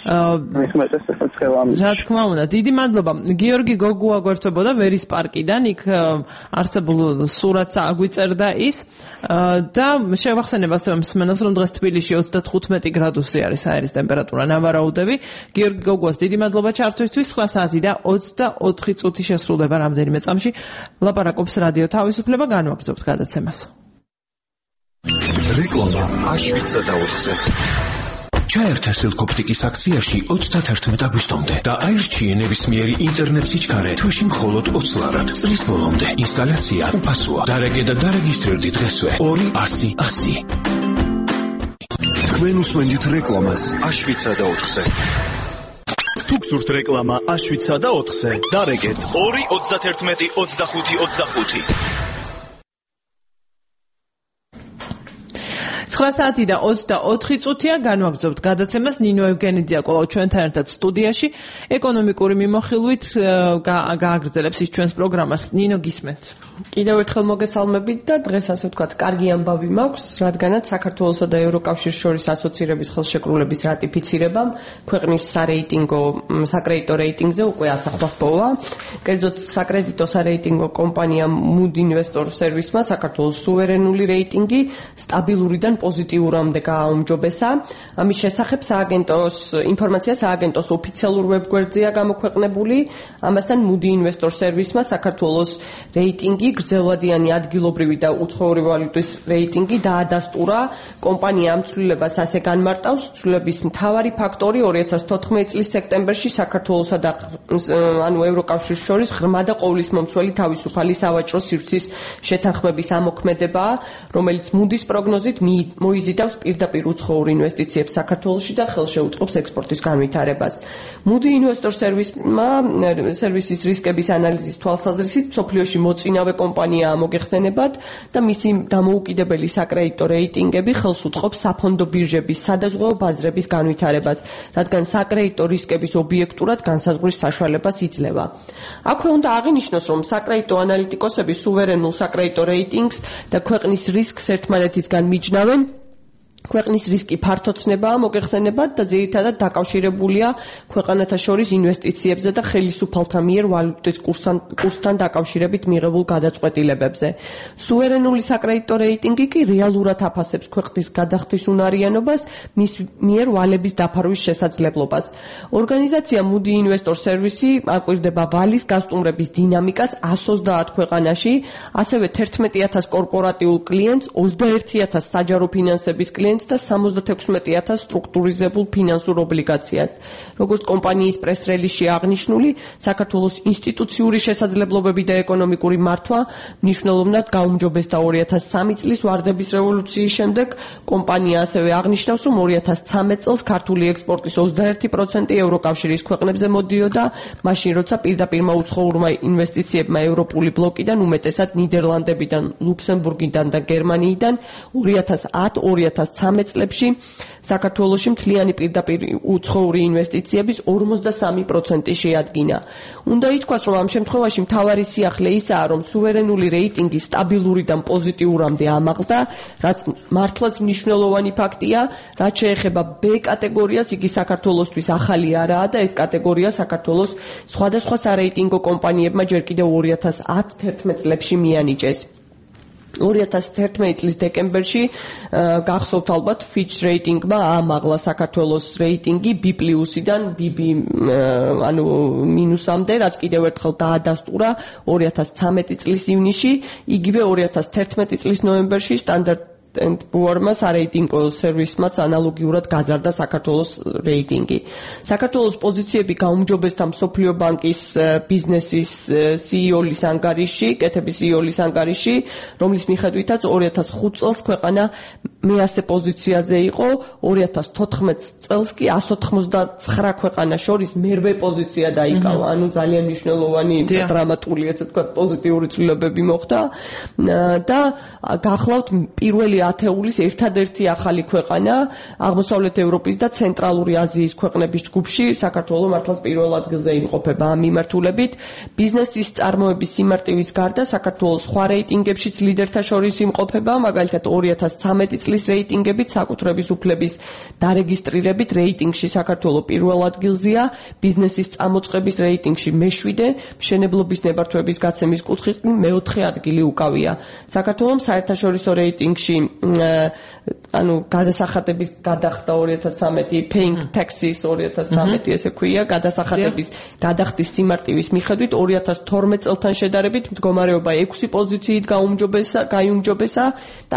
რა თქმა უნდა, დიდი მადლობა. გიორგი გოგუ აგვერთვებოდა ვერის პარკიდან, იქ არსებულ სურათს აგვიწერდა ის და შევახსენებ ასევე მსმენელს, რომ დღეს თბილისში 35 გრადუსი არის აერის ტემპერატურა, ნავარაუდები. გიორგი გოგუას დიდი მადლობა ჩართვისთვის. 9 საათი და 24 წუთი შესრულდება რამდენიმე წამში. ლაპარაკობს რადიო თავისუფლება, განვაგრძობთ გადაცემას. რეკლამა აშვიცა და 4-ზე. ჩაერთე სილკოპტიკის აქციაში 31 აგვისტომდე და აირჩიე ნებისმიერი ინტერნეტ სიჩქარე თვეში მხოლოდ 20 ლარად. წლის ბოლომდე ინსტალაცია უფასოა. დარეგე და დარეგისტრირდი დღესვე 200-100. თქვენ უსმენთ რეკლამას აშვიცა და 4-ზე. თუ გსურთ რეკლამა აშვიცა და 4-ზე, დარეგეთ 2-91-25-25. 9 საათი და 24 წუთია, განვაგრძობთ გადაცემას. ნინო ევგენიძია კვლავ ჩვენთან ერთად სტუდიაში ეკონომიკური მიმოხილვით გააგრძელებს ის ჩვენს პროგრამას. ნინო, გისმენთ. კიდევ ერთხელ მოგესალმებით და დღეს ასე ვთქვათ, კარგი ამბავი მაქვს, რადგანაც საქართველოსა და ევროკავშირის შორის ასოცირების ხელშეკრულების რატიფიცირებამ ქვეყნის საკრედიტო რეიტინგზე უკვე ასახვა ჰპოვა. კერძოდ საკრედიტო სარეიტინგო კომპანია Mood Investor Service-მა საქართველოს სუვერენული რეიტინგი სტაბილურიდან პოზიტიურამდე გააუმჯობესა. ამის შესახებ ინფორმაცია სააგენტოს ოფიციალურ ვებგვერდზეა გამოქვეყნებული. ამასთან Mood Investor Service-მა საქართველოს რეიტინგი რეიტინგი, გრძელვადიანი ადგილობრივი და უცხოური ვალუტის რეიტინგი დაადასტურა. კომპანია ამ ცვლილებას ასე განმარტავს: ცვლილების მთავარი ფაქტორი 2014 წლის სექტემბერში საქართველოსა და ევროკავშირის შორის ღრმა და ყოვლისმომცველი თავისუფალი სავაჭრო სივრცის შეთანხმების ამოქმედებაა, რომელიც მუდის პროგნოზით მოიზიდავს პირდაპირ უცხოურ ინვესტიციებს საქართველოში და ხელშეუწყობს ექსპორტის განვითარებას. Moody Investor სერვისის რისკების ანალიზის თვალსაზრისით მსოფლიოში მოწინავე კომპანიაა მოგეხსენებათ და მისი დამოუკიდებელი საკრედიტო რეიტინგები ხელს უწყობს საფონდო ბირჟების სადაზღვევო ბაზრების განვითარებას, რადგან საკრედიტო რისკების ობიექტურად განსაზღვრის საშუალებას იძლევა. აქვე უნდა აღინიშნოს, რომ საკრედიტო ანალიტიკოსები სუვერენულ საკრედიტო რეიტინგს და ქვეყნის რისკს ერთმანეთისგან მიჯნავენ. ქვეყნის რისკი ფართოცნებაა მოგეხსენებათ და ძირითადად დაკავშირებულია ქვეყანათა შორის ინვესტიციებზე და ხელისუფალთა მიერ ვალუტის კურსთან დაკავშირებით მიღებულ გადაწყვეტილებებზე. სუვერენული საკრედიტო რეიტინგი კი რეალურად აფასებს ქვეყნის გადახდის უნარიანობას, მის მიერ ვალების დაფარვის შესაძლებლობას. ორგანიზაცია Moody Investor სერვისი აკვირდება ვალის გასტუმრების დინამიკას 130 ქვეყანაში, ასევე 11000 კორპორატიულ კლიენტს, 21000 საჯარო ფინანსების კლიენტს და 76000 სტრუქტურიზებულ ფინანსურ ობლიგაციას. როგორც კომპანიის პრეს-რელიზში აღნიშნული, საქართველოს ინსტიტუციური შესაძლებლობები და ეკონომიკური მართვა მნიშვნელოვნად გაუმჯობესდა 2003 წლის ვარდების რევოლუციის შემდეგ. კომპანია ასევე აღნიშნავს, რომ 2013 წელს ქართული ექსპორტის 21% ევროკავშირის ქვეყნებზე მოდიოდა, მაშინ როცა პირდაპირმა უცხოურმა ინვესტიციებმა ევროპული ბლოკიდან, უმეტესად ნიდერლანდებიდან, ლუქსემბურგიდან და გერმანიიდან 2010-2013 წლებში საქართველოში მთლიანი პირდაპირ უცხოური ინვესტიციების 53% შეადგინა. უნდა ითქვას, რომ ამ შემთხვევაში მთავარი სიახლე ისაა, რომ სუვერენული რეიტინგი სტაბილურიდან პოზიტიურამდე ამაღლდა, რაც მართლაც მნიშვნელოვანი ფაქტია, რაც შეეხება B კატეგორიას, იგი საქართველოსთვის ახალი არაა და ეს კატეგორია საქართველოს სხვადასხვა სარეიტინგო კომპანიებმა ჯერ კიდევ 2010-11 წლებში მიანიჭეს. 2011 წლის დეკემბერში გახსოვთ ალბათ Fitch რეიტინგმა აამაღლა საქართველოს რეიტინგი B+-დან BB მინუსამდე, რაც კიდევ ერთხელ დაადასტურა 2013 წლის ივნისში, იგივე 2011 წლის ნოემბერში Standard and Poor's სარეიტინგო სერვისმაც ანალოგიურად გაზარდა საქართველოს რეიტინგი. საქართველოს პოზიციები გაუმჯობესდა მსოფლიო ბანკის ბიზნესის CEO-ლის ანგარიში, კეთების CEO-ლის ანგარიში, რომლის მიხედვითაც 2005 წელს ქვეყანა მეასე პოზიციაზე იყო, 2014 წელს კი 199 ქვეყანას შორის მერვე პოზიცია დაიკავა. ანუ ძალიან მნიშვნელოვანი დრამატული, ესე ვთქვათ, პოზიტიური ცვლილებები მოხდა და გახლავთ პირველი ათეულის ერთადერთი ახალი ქვეყანა აღმოსავლეთ ევროპის და ცენტრალური აზიის ქვეყნების ჯგუფში. საქართველო მართლაც პირველ ადგილზე იმყოფება ამ მიმართულებით. ბიზნესის წარმოების სიმარტივის გარდა საქართველოს სხვა რეიტინგებშიც ლიდერთა შორის იმყოფება, მაგალითად 2013 წლის რეიტინგებით საკუთრების უფლების დარეგისტრირებით რეიტინგში საქართველო პირველ ადგილზეა, ბიზნესის წამოწყების რეიტინგში მე-7, მშენებლობის ნებართვების გაცემის კუთხით მე-4 ადგილი უკავია. საქართველოს საერთაშორისო რეიტინგში გადასახადების გადახდა 2013 paying taxes 2013 ესე ქვია, გადასახადების გადახდის სიმარტივის მიხედვით 2012 წელთან შედარებით მდგომარეობა 6 პოზიციით გაიუმჯობესა და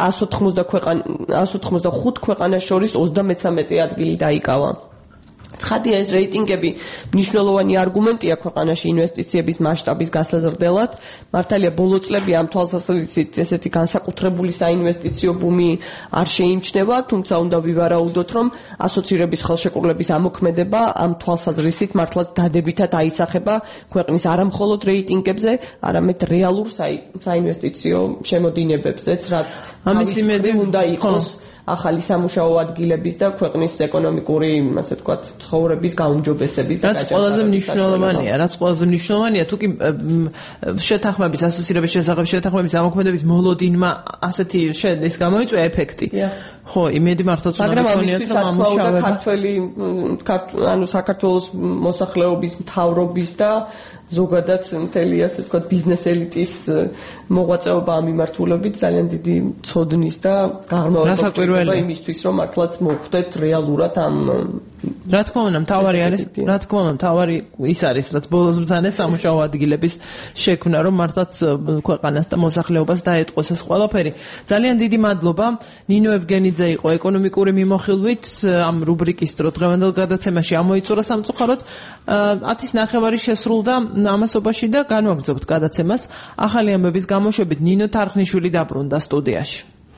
185 ქვეყანას შორის 33 ადგილი დაიკავა. ცხადია, ეს რეიტინგები მნიშვნელოვანი არგუმენტია ქვეყანაში ინვესტიციების მასშტაბის გასაზრდელად. მართალია, ბოლო წლები ამ თვალსაზრისით ესეთი განსაკუთრებული საინვესტიციო ბუმი არ შეიმჩნევა, თუმცა უნდა ვივარაუდოთ, რომ ასოცირების ხელშეკრულების ამოქმედება ამ თვალსაზრისით მართლაც დადებითად აისახება ქვეყნის არამხოლოდ რეიტინგებზე, არამედ რეალურ საინვესტიციო შემოდინებებზეც, რაც ამის იმედი უნდა იყოს ახალი სამუშაო ადგილების და ქვეყნის ეკონომიკური, ასე ვთქვათ, ცხოვრების გაუმჯობესების და რაც ყველაზე მნიშვნელოვანია, თუ კი შეთანხმების ასოცირების შესახებ შეთანხმების ამოქმედების მოლოდინმა ასეთი შედეგს გამოიწვია ეფექტი. ხო, იმედი მართლაც უნდა გქონიათ, რომ ამუშავება საქართველოს მოსახლეობის მთავრობის და ზოგადად მთელი, ასე ვთქვათ, ბიზნეს ელიტის მოღვაწეობა ამ მიმართულებით ძალიან დიდი ცოდნის და გაღრმავება იმისთვის, რომ მართლაც მოხვდეთ რეალურად ამ რა თქმა უნდა, მთავარი არის, რა თქმა უნდა, მთავარი ის არის, რაც ბოლოს ბრძანეს სამუშაო ადგილების შექმნა, რომ მართლაც ქვეყანას და მოსახლეობას დაეტყოს ეს ყველაფერი. ძალიან დიდი მადლობა. ნინო ევგენიძე იყო ეკონომიკური მიმოხილვით ამ რუბრიკის დრო დღევანდელ გადაცემაში ამოიწურა სამწუხაროდ 10:09 შესრულდა ამასობაში და განვაგრძობთ გადაცემას. ახალი ამბების გამოშვებით ნინო თარხნიშვილი დაბრუნდა სტუდიაში.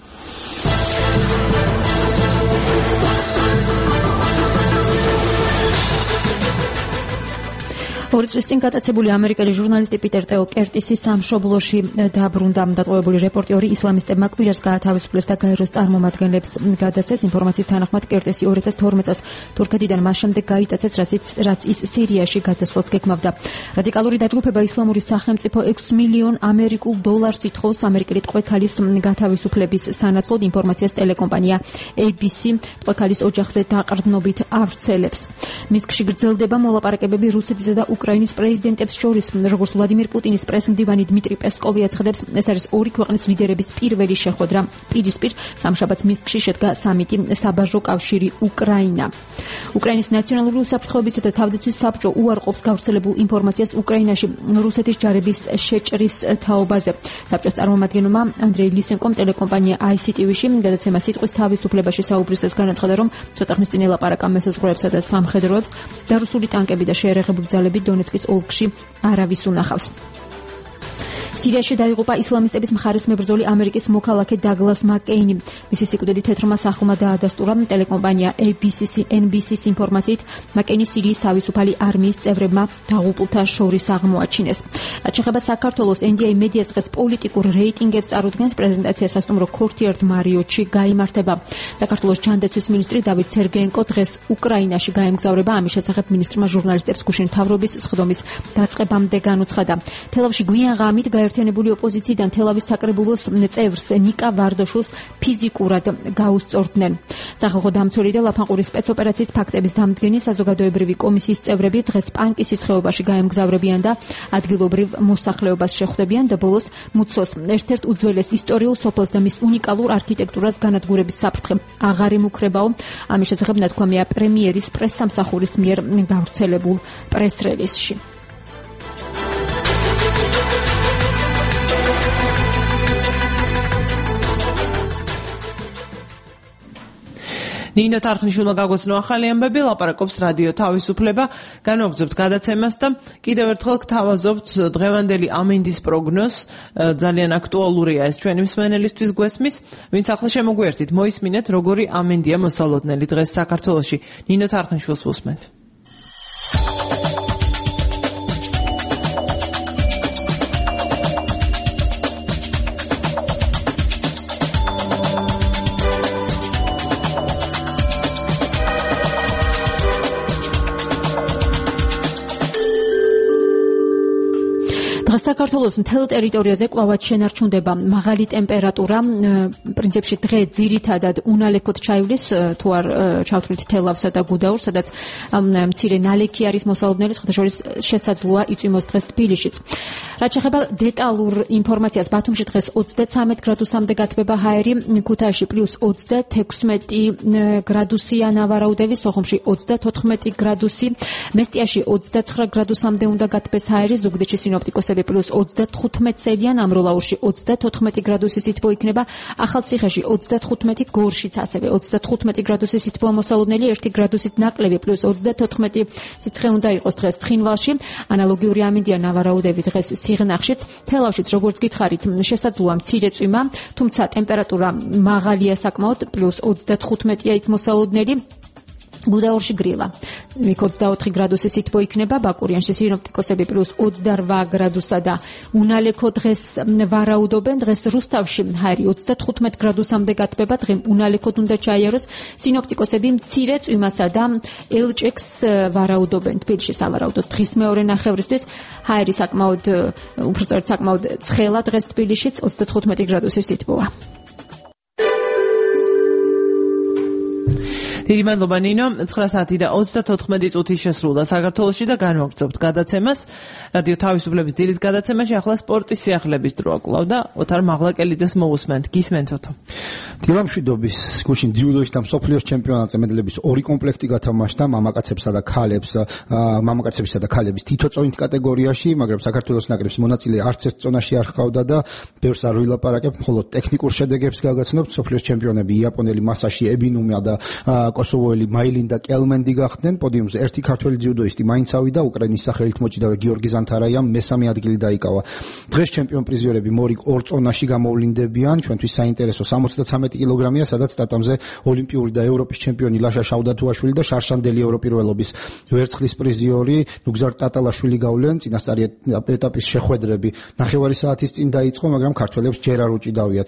ორი წლის წინ გატაცებული ამერიკელი ჟურნალისტი პიტერ ტეო კერტისი სამშობლოში დაბრუნდა. დატოვებული რეპორტიორი ისლამისტებმა კვირას გაათავისუფლეს და გაეროს წარმომადგენლებს გადასცეს. ინფორმაციის თანახმად კერტისი 2012 წელს თურქეთიდან მას შემდეგ გაიტაცეს, რაც ის სირიაში გადასვლას გეგმავდა. რადიკალური დაჯგუფება ისლამური სახელმწიფო 6 მილიონ ამერიკულ დოლარს ითხოვს ამერიკელი ტყვექალის გათავისუფლების სანაცვლოდ. ინფორმაციას ტელეკომპანია ABC ტყვექალის ოჯახზე დაყრდნობით ავრცელებს. მისკში გრძელდება მოლაპარაკებები რუსეთისა და უკრაინის პრეზიდენტებს შორის, როგორც ვლადიმირ პუტინის პრესმდივანი დმიტრი პესკოვი აცხადებს, ეს არის ორი ქვეყნის ლიდერების პირველი შეხვედრა. პირისპირ სამშაბათს მისკში შედგა სამიტი საბაჟო კავშირი უკრაინა. უკრაინის ნაციონალური უსაფრთხოებისა და თავდაცვის საბჭო უარყოფს გავრცელებულ ინფორმაციას უკრაინაში რუსეთის ჯარების შეჭრის თაობაზე. საბჭოს წარმომადგენელმა ანდრეი ლისენკომ ტელეკომპანია ICTV-ში გადაცემა სიტყვის თავისუფლებაში საუბრისას განაცხადა, რომ ცოტა ხნის წინ ელაპარაკა მესაზღვრეებსა და სამხედროებს და რუსული ტანკები და შეერაღებული ძალები დონეცკის ოლქში არავის უნახავს. სირიაში დაიღუპა ისლამისტების მხარის მებრძოლი ამერიკის მოქალაქე დაგლას მაკეინი. მისი სიკვდილი თეთრმა სახლმა დაადასტურა. ტელეკომპანია NBC-ს ინფორმაციით მაკეინი სირიის თავისუფალი არმიის წევრებმა დაღუპულთა შორის აღმოაჩინეს. რაც შეეხება საქართველოს, NDI მედიას დღეს პოლიტიკურ რეიტინგებს წარუდგენს. პრეზენტაცია სასტუმრო ქორთიერთ მარიოტში გაიმართება. საქართველოს ჯანდაცვის მინისტრი დავით სერგეენკო დღეს უკრაინაში გაემგზავრება. ამის შესახებ მინისტრმა ჟურნალისტებს გუშინ მთავრობის სხდომის დაწყებამდე განუცხადა. თელავში გვიან ღამით გაერთიანებული ოპოზიციიდან თელავის საკრებულოს წევრს ნიკა ვარდოშულს ფიზიკურად გაუსწორდნენ. სახალხო დამცველი და ლაფანყურის სპეცოპერაციის ფაქტების დამდგენი საზოგადოებრივი კომისიის წევრები დღეს პანკისის ხეობაში გაემგზავრებიან და ადგილობრივ მოსახლეობას შეხვდებიან და ბოლოს მუცოს ერთ-ერთ უძველეს ისტორიულ სოფელს და მის უნიკალურ არქიტექტურას განადგურების საფრთხე აღარ ემუქრებაო. ამის შესახებ ნათქვამია პრემიერის პრესსამსახურის მიერ გავრცელებულ პრეს-რელიზში. ნინო თარხნიშვილმა გაგვაცნო ახალი ამბები, ლაპარაკობს რადიო თავისუფლება. განვაგრძობთ გადაცემას და კიდევ ერთხელ გთავაზობთ დღევანდელი ამინდის პროგნოზს. ძალიან აქტუალურია ეს ჩვენი მსმენელისთვის გვესმის. ვინც ახლა შემოგვიერთით, მოისმინეთ როგორი ამინდია მოსალოდნელი დღეს საქართველოში. ნინო თარხნიშვილს უსმენთ. საქართველოს მთელ ტერიტორიაზე კვლავაც შენარჩუნდება მაღალი ტემპერატურა. პრინციპში დღე ძირითადად უნალექოდ ჩაივლის, თუ არ ჩავთვლით თელავსა და გუდაურს, სადაც მცირე ნალექი არის მოსალოდნელი, სხვათა შორის შესაძლოა იწვიმოს დღეს თბილისშიც. რაც შეეხება დეტალურ ინფორმაციას, ბათუმში დღეს 33 გრადუსამდე გათბება ჰაერი, ქუთაისში +26 გრადუსია ნავარაუდევი, სოხუმში 34 გრადუსი, მესტიაში 29 გრადუსამდე უნდა გათბეს ჰაერი, ზუგდიდში სინოპტიკოსები +35 წელიან, ამროლაურში 34 გრადუსი სითბო იქნება, ახალციხეში 35, გორშიც ასევე 35 გრადუსი სითბოა მოსალოდნელი, 1 გრადუსით ნაკლები, +34 სიცხე უნდა იყოს დღეს ცხინვალში. ანალოგიური ამინდია ნავარაუდები დღეს სიღნაღშიც. თელავშიც როგორც გითხარით, შესაძლოა მცირე წვიმა, თუმცა ტემპერატურა მაღალია საკმაოდ, +35-ია იქ მოსალოდნელი. გუდაურში გრილა. იქ 24 გრადუსი სითბო იქნება, ბაკურიანში სინოპტიკოსები +28 გრადუსა და უნალექო დღეს ვარაუდობენ. დღეს რუსთავში ჰაერი 35 გრადუსამდე გათბება, დღე უნალექოდ უნდა ჩაიაროს. სინოპტიკოსები მცირე წვიმასა და ელჭექს ვარაუდობენ. თბილისში სავარაუდოდ დღის მეორე ნახევრისთვის ჰაერი საკმაოდ უბრალოდ საკმაოდ ცხელა დღეს თბილისშიც 35 გრადუსი სითბოა. დიდი მადლობა ნინო. 9 საათი და 34 წუთი შესრულდა საქართველოში და განვაგრძობთ გადაცემას. რადიო თავისუფლების დილის გადაცემაში ახლა სპორტის სიახლეების დროა კვლავ და ოთარ მაღლაკელიძეს მოусმენთ. გისმენთ ოთო. დილამშვიდობის გუშინ ძიუდოში და მსოფლიოს ჩემპიონატზე მედლების 2 კომპლექტი გათამაშდა მამაკაცებსა და ქალების თითო წონით კატეგორიაში, მაგრამ საქართველოს ნაკრების მონაწილე არც ერთ წონაში არ ჰყავდა და ბევრს არ ვილაპარაკებ, მხოლოდ ტექნიკურ შედეგებს გაგაცნობთ. მსოფლიოს ჩემპიონები იაპონელი მასაში ებინუმა და კოსოვოელი მაილინდა კელმენდი გახდნენ. პოდიუმზე ერთი ქართველი ძიუდოისტი მაინც ავიდა, უკრაინის სახელით მოჭიდავე გიორგი ზანთარაიამ მესამე ადგილი დაიკავა. დღეს ჩემპიონ პრიზიორები მორიგ 2 წონაში გამოვლინდებიან. ჩვენთვის საინტერესო 73 კილოგრამია, სადაც ტატამზე ოლიმპიური და ევროპის ჩემპიონი ლაშა შავდათუაშვილი და შარშანდელი ევროპირველობის ვერცხლის პრიზიორი ნუგზარ ტატალაშვილი გავლენ. წინასწარი ეტაპის შეხვედრები 9 საათის წინ დაიწყო, მაგრამ ქართველებს ჯერ არ უჭიდავიათ.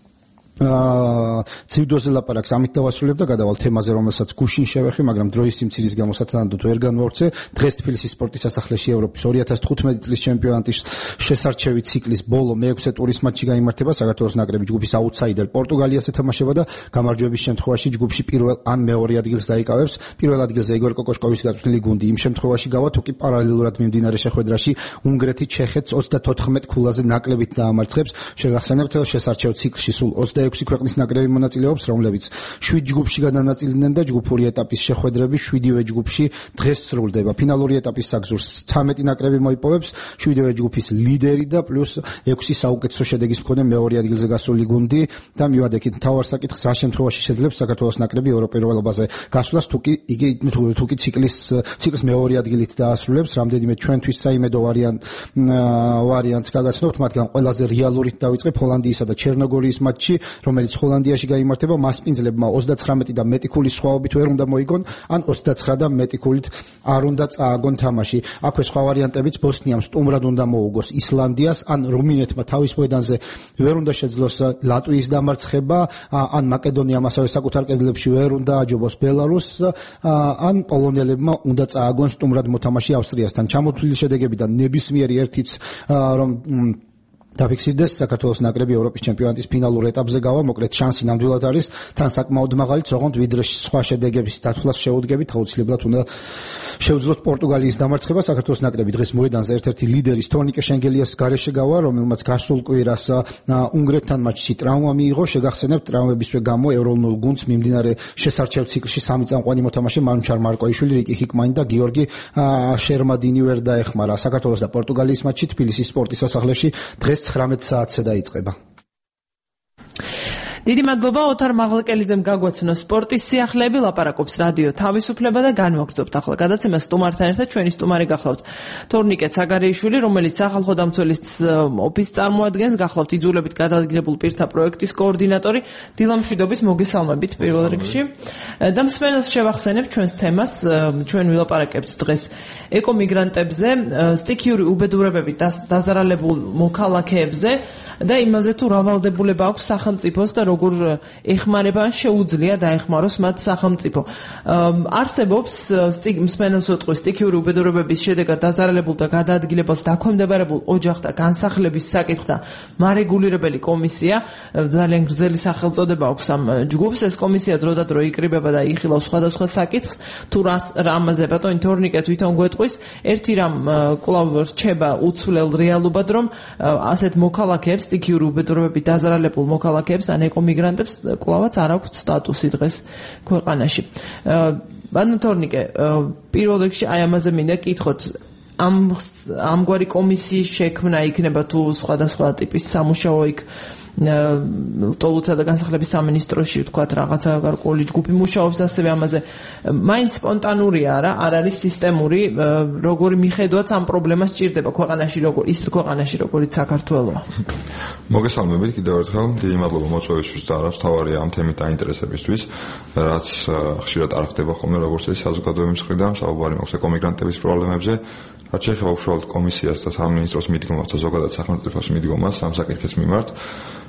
ძიუდოზე ლაპარაკს ამით დავასრულებ და გადავალ თემაზე, რომელსაც გუშინ შევეხე, მაგრამ დროის სიმცირის გამო სათანადოდ ვერ განვავრცე. დღეს თბილისის სპორტის სასახლეში ევროპის 2015 წლის ჩემპიონატის შესარჩევი ციკლის ბოლო მე-6 ტურის მატჩი გაიმართება. საქართველოს ნაკრები ჯგუფის აუთსაიდერ პორტუგალიას ეთამაშება და გამარჯვების შემთხვევაში ჯგუფში პირველ ან მეორე ადგილს დაიკავებს. პირველ ადგილზე იგორ კოკოშკოვის გაწვრთნილი გუნდი იმ შემთხვევაში გავა, თუ კი პარალელურად მიმდინარე შეხვედრაში უნგრეთი ჩეხეთს 34 ქულაზე ნაკლებით დაამარცხებს. შეგახსენებთ, შესარჩევ ციკლში სულ 6 ქვეყნის ნაკრები მონაწილეობს, რომლებიც 7 ჯგუფში გადანაწილდნენ და ჯგუფური ეტაპის შეხვედრები 7-ვე ჯგუფში დღეს სრულდება. ფინალური ეტაპის საგზურს 13 ნაკრები მოიპოვებს, 7-ვე ჯგუფის ლიდერი და პლუს 6 საუკეთესო შედეგის მქონე მეორე ადგილზე გასული გუნდი და მივადექით მთავარ საკითხს, რა შემთხვევაში შეძლებს საქართველოს ნაკრები ევროპირველობაზე გასვლას, თუ კი ციკლის მეორე ადგილით დაასრულებს. რამდენიმე ჩვენთვის საიმედო ვარიანტს გაგაცნობთ, მათგან ყველაზე რეალურით დავიწყებ ჰოლანდიისა და ჩერნოგორიის მატჩი, რომელიც ჰოლანდიაში გაიმართება. მასპინძლებმა 39 და მეტი ქულის სხვაობით ვერ უნდა მოიგონ, ან 29 და მეტი ქულით არ უნდა წააგონ თამაში. აქვე სხვა ვარიანტებიც, ბოსნიამ სტუმრად უნდა მოუგოს ისლანდიას, ან რუმინეთმა თავის მოედანზე ვერ უნდა შეძლოს ლატვიის დამარცხება, ან მაკედონიამ ასევე საკუთარ კედლებში ვერ უნდა აჯობოს ბელარუსს, ან პოლონელებმა უნდა წააგონ სტუმრად მოთამაში ავსტრიასთან. ჩამოთვლილი შედეგებიდან ნებისმიერი ერთიც რომ დაფიქსირდეს, საქართველოს ნაკრები ევროპის ჩემპიონატის ფინალურ ეტაპზე გავა, მოკლედ შანსი ნამდვილად არის, თან საკმაოდ მაღალი, თუმცა ვიდრე სხვა შედეგების დათვლას შეუდგებით, აუცილებლად უნდა შეუძლოთ პორტუგალიის დამარცხება. საქართველოს ნაკრები დღეს მოედანზე ერთ-ერთი ლიდერის თორნიკე შენგელიას გარეშე გავა, რომელმაც გასულ კვირას უნგრეთთან მატჩში ტრავმა მიიღო. შეგახსენებთ, ტრავმებისვე გამო ევროპულ გუნდს მიმდინარე შესარჩევ ციკლში 3 წამყვანი მოთამაშე მანუჩარ მარკოიშვილი, რიკი ჰიკმანი და გიორგი შერმადინი ვერ დაეხმარა. საქართველოს და პორტუგალიის მატჩი თბილისის სპორტის სასახლეში დღეს 19 საათზე დაიწყება. დიდი მადლობა ოთარ მაღლაკელიძემ გაგვაცნო სპორტის სიახლეები, ლაპარაკობს რადიო თავისუფლება და განვაგრძობთ ახლა გადაცემას სტუმართან ერთად. ჩვენი სტუმარი გახლავთ თორნიკე ცაგარეიშვილი, რომელიც სახალხო დამცველის ოფისს წარმოადგენს, გახლავთ იძულებით გადადგინებულ პირთა პროექტის კოორდინატორი. დილამშვიდობის, მოგესალმებით პირველ რიგში და მსმენელს შევახსენებ ჩვენს თემას. ჩვენ ვილაპარაკებთ დღეს ეკომიგრანტებზე, სტიქიური უბედურებებით დაზარალებულ მოქალაქეებზე და იმაზე, თუ რა ვალდებულება აქვს სახელმწიფოს და როგორ ეხმარება ან შეუძლია დაეხმაროს მათ სახელმწიფო. არსებობს მსმენელს უტყვის სტიქიური უბედურებების შედეგად დაზარალებულ და გადაადგილებულს დაქვემდებარებულ ოჯახთა განსახლების საკითხთა მარეგულირებელი კომისია, ძალიან გრძელი სახელწოდება აქვს ამ ჯგუფს. ეს კომისია დროდადრო იკრიბება და იხილავს სხვადასხვა საკითხს, თუ რამაზე ბატონი თორნიკე თვითონ გვეტყვის. ერთი რამ კვლავ რჩება უცვლელ რეალობად, რომ ასეთ მოქალაქეებს, სტიქიური უბედურებებით დაზარალებულ მოქალაქეებს ან ეკომიგრანტებს კვლავაც არ აქვთ სტატუსი დღეს ქვეყანაში. ბატონო თორნიკე, პირველ რიგში აი ამაზე მინდა კითხოთ, ამგვარი კომისიის შექმნა იქნება თუ სხვადასხვა ტიპის სამუშაო იქ ლტოლუთა და განსახლების სამინისტროში ვთქვათ რაღაცა გარკვეული ჯგუფი მუშაობს ასევე ამაზე. მაინც სპონტანურია არა, არ არის სისტემური, როგორი მიხედვაც ამ პრობლემას ჭირდება ქვეყანაში, ისეთ ქვეყანაში როგორიც საქართველოა. მოგესალმებით კიდევ ერთხელ, დიდი მადლობა მოწვევისთვის და მთავარია ამ თემით დაინტერესებისთვის, რაც ხშირად არ ხდება ხოლმე როგორც ეს საზოგადოების მხრიდან, საუბარი მაქვს ეკომიგრანტების პრობლემებზე. რაც შეეხება უშუალოდ კომისიას და სამინისტროს მიდგომას და ზოგადად სახელმწიფოს მიდგომას ამ საკითხის მიმართ,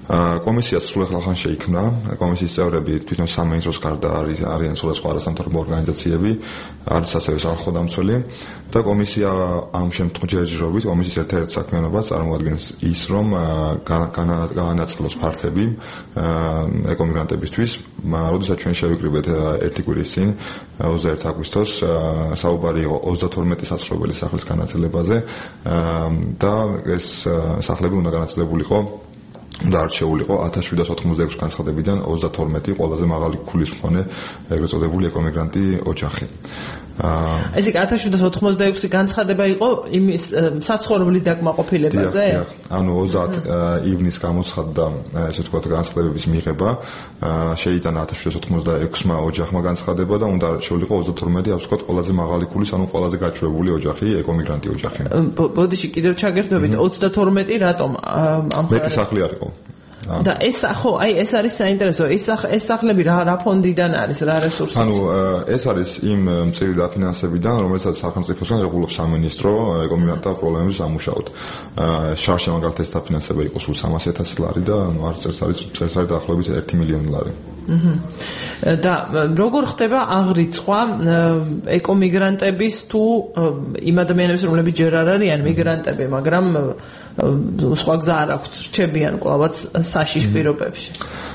კომისია სრულად ხალხან შეიქმნა. კომისიის წევრები თვითონ სამინისტროს გარდა არიან სხვადასხვა არასამთავრობო ორგანიზაციები, არის ასევე სახელმწიფო და კომისია ამ შემთხვევით კომისიის ერთ-ერთ საქმიანობას წარმოადგენს ის, რომ განანაწილოს ფართები ეკომიგრანტებისთვის. როდესაც ჩვენ შევიკრიბეთ ერთი კვირის წინ 21 აგვისტოს საუბარი იყო 32 საცხოვრებელი სახლის განაწილებაზე და ეს სახლები უნდა განაწილებულიყო და არჩეულიყო 1786 განცხადებიდან 32 ყველაზე მაღალი ქულის მქონე ეგრეთ წოდებული ეკომიგრანტი ოჯახი. ესე იგი 1786 განცხადება იყო იმის საცხოვრებლი დაკმაყოფილებაზე? ანუ 30 ივნისს გამოცხადდა ესე ვთქვათ განცხადებების მიღება, შეიტანა 1786-მა ოჯახმა განცხადება და უნდა შეულიყო 32 ასე ვთქვათ ყველაზე მაღალი ქულის, ანუ ყველაზე გაჩვეული ოჯახი, ეკომიგრანტი ოჯახი. ბოდიში კიდევ ჩაგერთვებით 32 რატომ ამ მეტი სახლი არ იყო. და ეს ხო, აი ეს არის საინტერესო. ეს სახლები რა ფონდიდან არის, რა რესურსი? ანუ ეს არის იმ მწირი დაფინანსებიდან, რომელსაც სახელმწიფოსგან რეგულობს სამინისტრო ეკომიგრანტთა პრობლემების ამუშავად. შარშე მაგალითად ეს დაფინანსება იყო სულ 300,000 ლარი და არც არის დაახლოებით 1 მილიონი ლარი. და როგორ ხდება აღრიცხვა ეკომიგრანტების თუ იმ ადამიანების, რომლებიც ჯერ არ არიან მიგრანტები, მაგრამ სხვა გზა არ აქვთ, რჩებიან კვლავაც საშიშ პირობებში?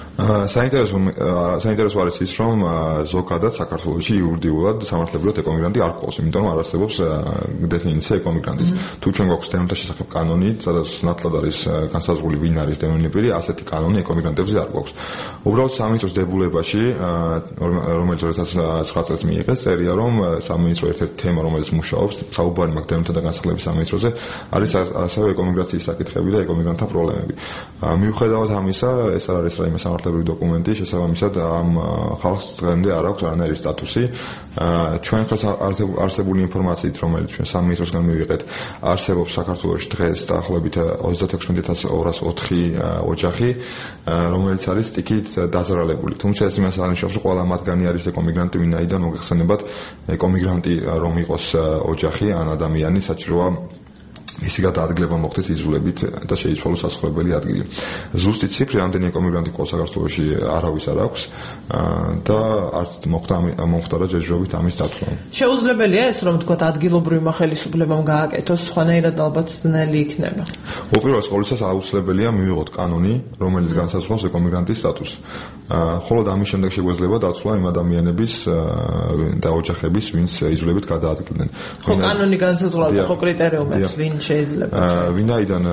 საინტერესო არის ის, რომ ზოგადად საქართველოში იურიდიულად სამართლებრივად ეკომიგრანტი არ ყავს, იმიტომ რომ არ არსებობს დეფინიცია ეკომიგრანტის. თუ ჩვენ გვაქვს დევნილთა შესახებ კანონი, სადაც ნათლად არის განსაზღვრული ვინ არის დევნილი პირი, ასეთი კანონი ეკომიგრანტებზე არ გვაქვს. უბრალოდ სამინისტროს დებულებაში, რომელიც 2009 წელს მიიღეს, წერია, რომ სამინისტრო ერთ-ერთი თემა, რომელიც მუშაობს, საუბარი მაქვს დევნილთა და განსახლების სამინისტროზე, არის ასევე ეკომიგრაციის საკითხები და ეკომიგრანტთა პრობლემები. მიუხედავად ამისა, ეს არ არის რაიმე სამართლებრივი დოკუმენტი, შესაბამისად ამ ხალხს დღემდე არ აქვს არანაირი სტატუსი. ჩვენ ხელს არსებული ინფორმაციით, რომელიც ჩვენ სამინისტროსგან მივიღეთ, არსებობს საქართველოში დღეს დაახლოებით 36204 ოჯახი, რომელიც არის სტიქით დაზრალებული. თუმცა ეს იმას არ ნიშნავს, რომ ყველა მათგანი არის ეკომიგრანტი, ვინაიდან მოგეხსენებათ, ეკომიგრანტი რომ იყოს ოჯახი ან ადამიანი, საჭიროა ისი გადაადგილება მოხდეს იზოლებით და შეიცვალოს სასახლებელი ადგილი. ზუსტი ციფრი რამდენი ეკომიგრანტი ყავს საქართველოში არავის არ აქვს და არც მომხდარა ჯერჯერობით ამის დაცვა. შეუძლებელია ეს, რომ თქვათ ადგილობრივმა ხელისუფლებამ გააკეთოს, სხვანაირად ალბათ ძნელი იქნება. უპირველეს ყოვლისა აუცილებელია მივიღოთ კანონი, რომელიც განსაზღვრავს ეკომიგრანტის სტატუსს. ხოლო ამის შემდეგ შეგვეძლება დაცვა იმ ადამიანების და ოჯახების, ვინც იზოლებით გადაადგილდნენ. ხო, კანონი განსაზღვრავდა ხო კრიტერიუმებს, ვინ შეიძლება. ვინაიდან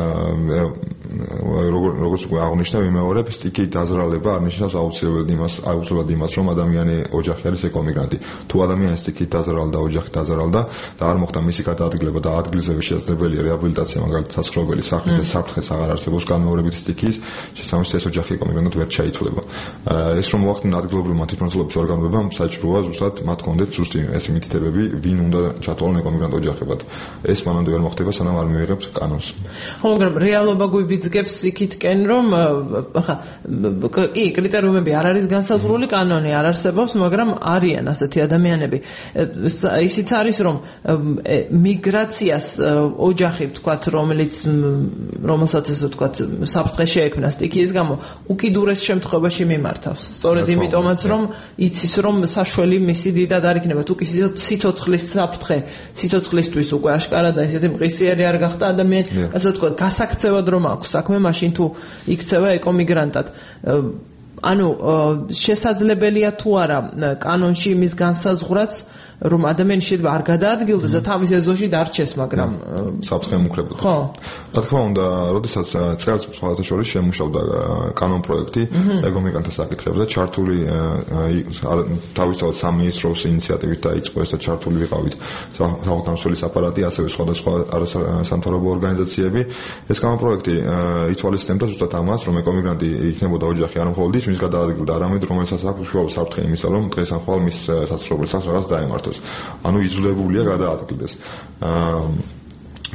როგორც აღნიშნა ვიმეორებ, სტიქით დაზრალება არ ნიშნავს აუცილებლად იმას, რომ ადამიანი ოჯახი არის ეკომიგრანტი. თუ ადამიანი სტიქით დაზრალდა, ოჯახი დაზრალდა და არ მოხდა მისი გადაადგილება და ადგილზე შესაძლებელია რეაბილიტაცია, მაგალითად საცხოვრებელი სახლის და საფრთხეს აღარ არსებობს განმეორებით სტიქის, შესაბამისად ეს ოჯახი ეკომიგრანტად ვერ ჩაითვლება. ეს რომ მოახდინა ადგილობრივმა თვითმმართველობის ორგანოებამ, საჭიროა ზუსტად მათ ჰქონდეთ ზუსტი ეს მითითებები, ვინ უნდა ჩათვალონ ეკომიგრანტ ოჯახებად. ეს მანამდე ვერ მოხდება, სანამ არ მივიღებთ კანონს. ხო, მაგრამ რეალობა გვიბიძგებს იქითკენ, რომ ახლა კი კრიტერიუმები არ არის განსაზღვრული, კანონი არ არსებობს, მაგრამ არიან ასეთი ადამიანები. ისიც არის, რომ მიგრაციას ოჯახი, ვთქვათ, რომელსაც ესე ვთქვათ, საფრთხე შეექმნა სტიქიის გამო, უკიდურეს შემთხვევაში მიმართავს. სწორედ იმიტომაც, რომ იცის, რომ საშველი მისი დიდად არ იქნება, თუ კი სიცოცხლის საფრთხე, სიცოცხლისთვის უკვე აშკარადა ესეთი მყისიერი არ გახდა ადამიანი, ასე ვთქვათ, გასაქცევად რომ აქვს საქმე, მაშინ თუ იქცევა ეკომიგრანტად. ანუ შესაძლებელია თუ არა კანონში იმის განსაზღვრაც, რომ ადამიანი შეიძლება არ გადაადგილდეს და თავის ეზოში დარჩეს, მაგრამ საფრთხე მუქრებოდ. ხო. რა თქმა უნდა, როდესაც წელს სხვათა შორის შემუშავდა კანონ პროექტი ეკომიგრანტთა საკითხებზე, ჩართული თავისთავად სამინისტროს ინიციატივით დაიწყო ეს და ჩართული ვიყავით სახელმწიფოს აპარატი, ასევე სხვადასხვა არასამთავრობო ორგანიზაციები. ეს კანონ პროექტი ითვალისწინებდა ზუსტად ამას, რომ ეკომიგრანტი იქნებოდა ოჯახი არ მხოლოდ ის, ვინც გადაადგილდა, არამედ რომელსაც აქვს უშუალო საფრთხე იმისა, რომ დღეს ან ხვალ მის საცხოვრებელ სახლს რაღაც დაემართოს. ანუ იზოლებულია გადაადგილდეს.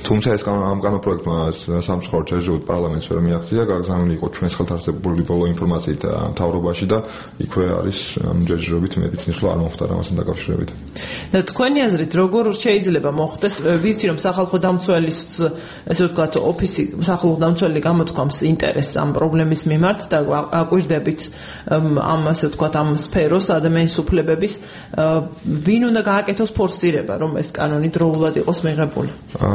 თუმცა ეს ამ კანონპროექტმა სამსახურით ჯერჯერობით პარლამენტს ვერ მიაღწია, გაგზავნილი იყო ჩვენს ხელთარსებული ბოლო ინფორმაციით მთავრობაში და იქვე არის ჯერჯერობით მეტი ცნისლა არ მოხდა ამასთან დაკავშირებით. და თქვენი აზრით როგორ შეიძლება მოხდეს, ვიცი რომ სახალხო დამცველის ესე ვთქვათ ოფისი სახალხო დამცველი გამოთქვამს ინტერესს ამ პრობლემის მიმართ და აკვირდებით ამ ასე ვთქვათ ამ სფეროს ადამიანის უფლებების ვინ უნდა გააკეთოს ფორსირება რომ ეს კანონი დროულად იყოს მიღებული?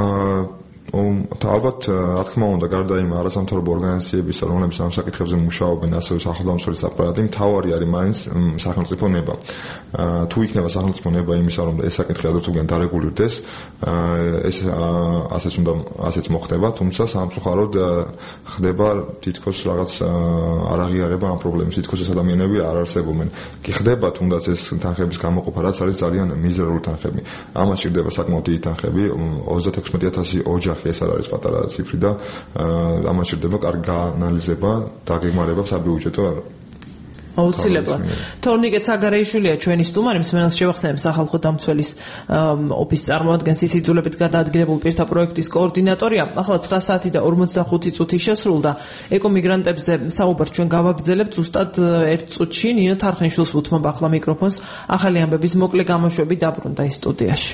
ალბათ რა თქმა უნდა გარდა იმ არასამთავრობო ორგანიზაციებისა რომლებიც ამ საკითხებზე მუშაობენ ასევე სახელმწიფოს აპარატი მთავარი არის მაინც სახელმწიფო ნება თუ იქნება სახელმწიფო ნება იმისა რომ ეს საკითხი ადრეწოდან დარეგულირდეს ეს ასეც მოხდება თუმცა სამწუხაროდ ხდება თითქოს რაღაც არაღიარება ამ პრობლემის თითქოს ეს ადამიანები არ არსებობენ კი ხდება თუნდაც ეს თანხების გამოყოფა რაც არის ძალიან მიზერული თანხები ამას ჭირდება საკმაოდ დიდი თანხები 36000 ოჯახი ეს არ არის პატარა ციფრი და ამას ჭირდება კარგი გაანალიზება და გეგმარება საბიუჯეტო აუცილებლად. თორნიკე ცაგარეიშვილია ჩვენი სტუმარი, მსმენელს შევახსენებ სახალხო დამცველის ოფისის წარმოადგენს ის იძულებით გადაადგილებული პირთა პროექტის კოორდინატორია. ახლა 9 საათი და 45 წუთი შესრულდა. ეკომიგრანტებზე საუბარს ჩვენ გავაგრძელებთ ზუსტად 1 წუთში. ნინო თარხნიშვილს უთმობ ახლა მიკროფონს. ახალი ამბების მოკლე გამოშვები დაბრუნდა ის სტუდიაში.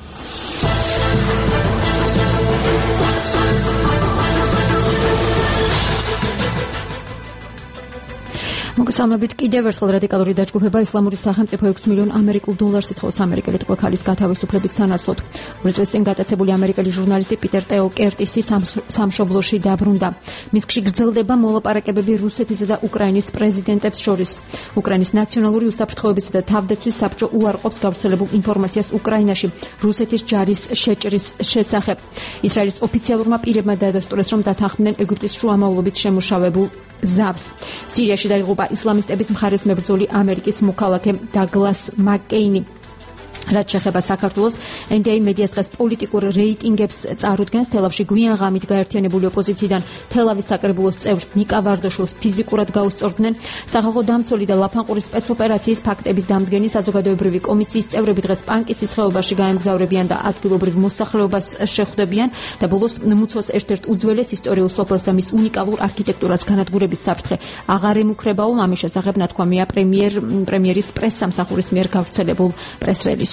მოგესალმებით კიდევ ერთხელ რადიკალური დაჯგუფება ისლამური სახელმწიფო 6 მილიონ ამერიკულ დოლარს ითხოვს ამერიკელი ტყვე-ქალის გათავისუფლების სანაცვლოდ. ორი წლის წინ გატაცებული ამერიკელი ჟურნალისტი პიტერ ტეო კერტისი სამშობლოში დაბრუნდა. მისგში გრძელდება მოლაპარაკებები რუსეთისა და უკრაინის პრეზიდენტებს შორის. უკრაინის ნაციონალური უსაფრთხოებისა და თავდაცვის საბჭო უარყოფს გავრცელებულ ინფორმაციას უკრაინაში რუსეთის ჯარის შეჭრის შესახებ. ისრაელის ოფიციალურმა პირებმა დაადასტურეს, რომ დათანხმდნენ ეგვიპტის შუამავლობით შემუშავებულ ზავს. სირიაში დაიღუპა ისლამისტების მხარეს მებრძოლი ამერიკის მოქალაქე დაგლას მაკკეინი. რაც შეეხება საქართველოს, NDI მედიას დღეს პოლიტიკურ რეიტინგებს წარუდგენს. თელავში გვიან ღამით გაერთიანებული ოპოზიციიდან თელავის საკრებულოს წევრს ნიკა ვარდაშვილს ფიზიკურად გაუსწორდნენ. სახალხო დამცველი და ლაფანყურის სპეცოპერაციის ფაქტების დამდგენი საზოგადოებრივი კომისიის წევრები დღეს პანკისის ხეობაში გაემგზავრებიან და ადგილობრივ მოსახლეობას შეხვდებიან და ბოლოს მუცოს ერთ-ერთ უძველეს ისტორიულ სოფელს და მის უნიკალურ არქიტექტურას განადგურების საფრთხე აღარ ემუქრებაო. ამის შესახებ ნათქვამია პრემიერის პრესსამსახურის მიერ გავრცელებულ პრესრელიზში.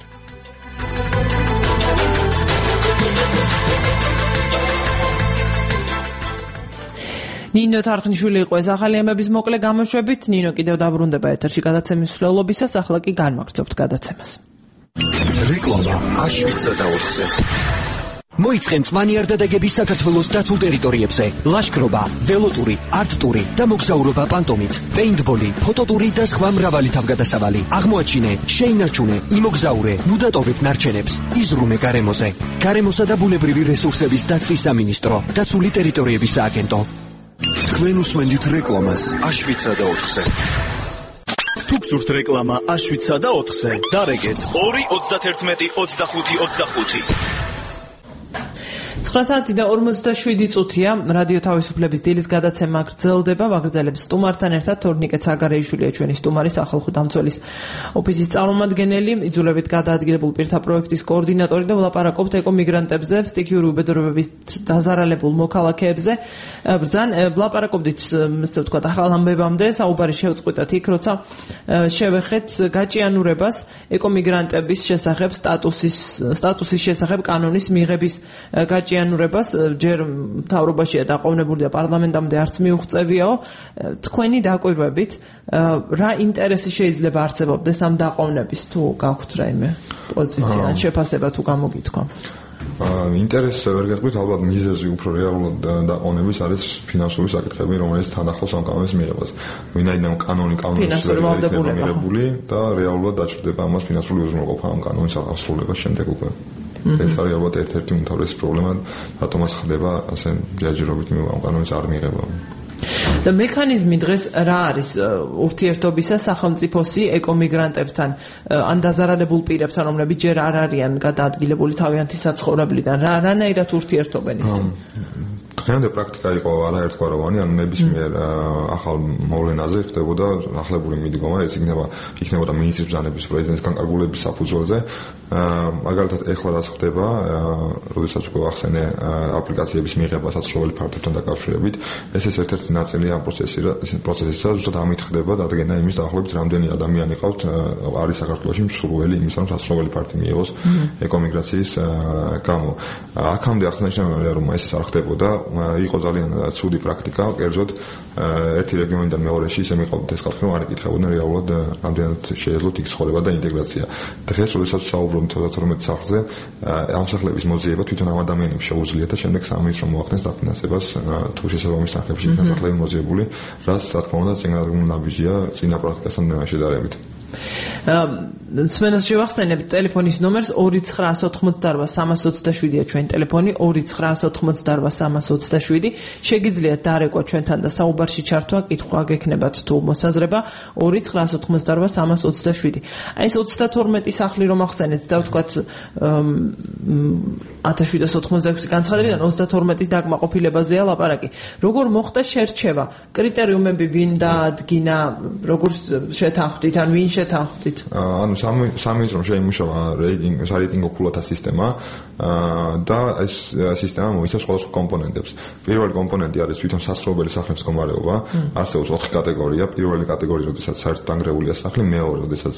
ნინო თარხნიშვილი იყო ეს ახალი ამბების მოკლე გამოშვებით. ნინო კიდევ დაბრუნდება ეთერში გადაცემის მსვლელობისას, ახლა კი განვაგრძობთ გადაცემას. რეკლამა აშვიცა და 4-ზე. მოიწყენ მწვანე არდადეგები საქართველოს დაცულ ტერიტორიებზე. ლაშქრობა, ველოტური, არტ-ტური და მოგზაურობა პანტომით, პეინტბოლი, ფოტოტური და სხვა მრავალი თავგადასავალი. აღმოაჩინე, შეინარჩუნე, იმოგზაურე, ნუ დატოვებ ნარჩენებს. იზრუნე გარემოზე. გარემოსა და ბუნებრივი რესურსების დაცვის სამინისტრო, დაცული ტერიტორიების სააგენტო. თქვენ უსმენთ რეკლამას აშვიცა და 4-ზე. თუ გსურთ რეკლამა აშვიცა და 4-ზე, დარეგეთ 2-91-25-25. 9 საათი და 47 წუთია. რადიო თავისუფლების დილის გადაცემა გრძელდება. ვაგრძელებს სტუმართან ერთად თორნიკე ცაგარეიშვილია ჩვენი სტუმარი, სახალხო დამცველის ოფისის წარმომადგენელი, იძულებით გადაადგილებულ პირთა პროექტის კოორდინატორი და ვლაპარაკობთ ეკომიგრანტებზე, სტიქიური უბედურებებით დაზარალებულ მოქალაქეებზე. ბრძან ვლაპარაკობდით, ასე ვთქვათ, ახალ ამბებამდე საუბარი შევწყვიტათ იქ, როცა შევეხეთ გაჭიანურებას ეკომიგრანტების შესახებ სტატუსის შესახებ კანონის მიღების გაჭიანურებას ჯერ მთავრობაშია დაყოვნებული და პარლამენტამდე არც მიუღწევიაო. თქვენი დაკვირვებით რა ინტერესი შეიძლება არსებობდეს ამ დაყოვნების, თუ გაქვთ რაიმე პოზიცია ან შეფასება თუ გამოგითქვა? ინტერესი ვერ გეტყვით, ალბათ მიზეზი უფრო რეალურად დაყოვნების არის ფინანსური საკითხები, რომელიც თან ახლავს ამ კანონის მიღებას. ვინაიდან კანონის მიღებული და რეალურად დაჭირდება ამას ფინანსური უზრუნველყოფა ამ კანონის აღსრულების შემდეგ უკვე. ეს არის ალბათ ერთ-ერთი უმთავრესი პრობლემა, რატომაც ხდება ასე ჯერჯერობით ამ კანონის არ მიღება. და მექანიზმი დღეს რა არის ურთიერთობისა სახელმწიფოსი ეკომიგრანტებთან ან დაზარალებულ პირებთან, რომლებიც ჯერ არ არიან გადაადგილებული თავიანთი საცხოვრებლიდან, რანაირად ურთიერთობენ ისინი? დღემდე პრაქტიკა იყო არაერთგვაროვანი, ანუ ნებისმიერ ახალ მოვლენაზე ხდებოდა ახალებული მიდგომა, ეს იქნებოდა მინისტრის ბრძანების პრეზიდენტის განკარგულების საფუძველზე. მაგალითად, ეხლა რაც ხდება, როდესაც უკვე ახსენე აპლიკაციების მიღება საცხოვრებელი ფართობთან დაკავშირებით, ეს ერთ-ერთი ნაწილია ამ პროცესისა, ზუსტად ამით ხდება დადგენა იმის დაახლოებით რამდენი ადამიანი ყავთ არის საქართველოში მსურველი იმისა, რომ საცხოვრებელი ფართი მიიღოს ეკომიგრაციის გამო. აქამდე აღსანიშნავია, რომ ეს არ ხდებოდა, იყო ძალიან ცუდი პრაქტიკა, კერძოდ ერთი რეგიონიდან მეორეში ისე მიყავდათ ეს ხალხი, რომ არ იკითხებოდნენ რეალურად რამდენად შეეძლოთ იქ ცხოვრება და ინტეგრაცია. დღეს, როდესაც საუბრობთ 32 სახლზე, ამ სახლების მოძიება თვითონ ამ ადამიანებს შეუძლიათ და შემდეგ სამინისტრო მოახდენს დაფინანსებას თუ შესაბამის სახლებში იქნება სახლები მოძიებული, რაც რა თქმა უნდა წინააღმდეგია წინა პრაქტიკასთან შედარებით. სმენას შევახსენებთ ტელეფონის ნომერს 2988327-ია ჩვენი ტელეფონი 2988327. შეგიძლიათ დარეკვა ჩვენთან და საუბარში ჩართვა, კითხვა გექნებათ თუ მოსაზრება 2988327. აი ეს 32 სახლი რომ ახსენეთ და ვთქვათ 1786 განცხადებიდან 32-ის დაკმაყოფილებაზეა ლაპარაკი. როგორ მოხდა შერჩევა? კრიტერიუმები ვინ დაადგინა, როგორ შეთანხმდით, ან ვინ შეთანხმდით? ანუ სამინისტრომ შეიმუშავა სარეიტინგო ქულათა სისტემა და ეს სისტემა მოიცავს სხვადასხვა კომპონენტებს. პირველი კომპონენტი არის თვითონ სასწავლებელი სახლების მდგომარეობა, არსებობს 4 კატეგორია. პირველი კატეგორია, როდესაც საერთოდ დანგრეულია სახლი, მეორე, როდესაც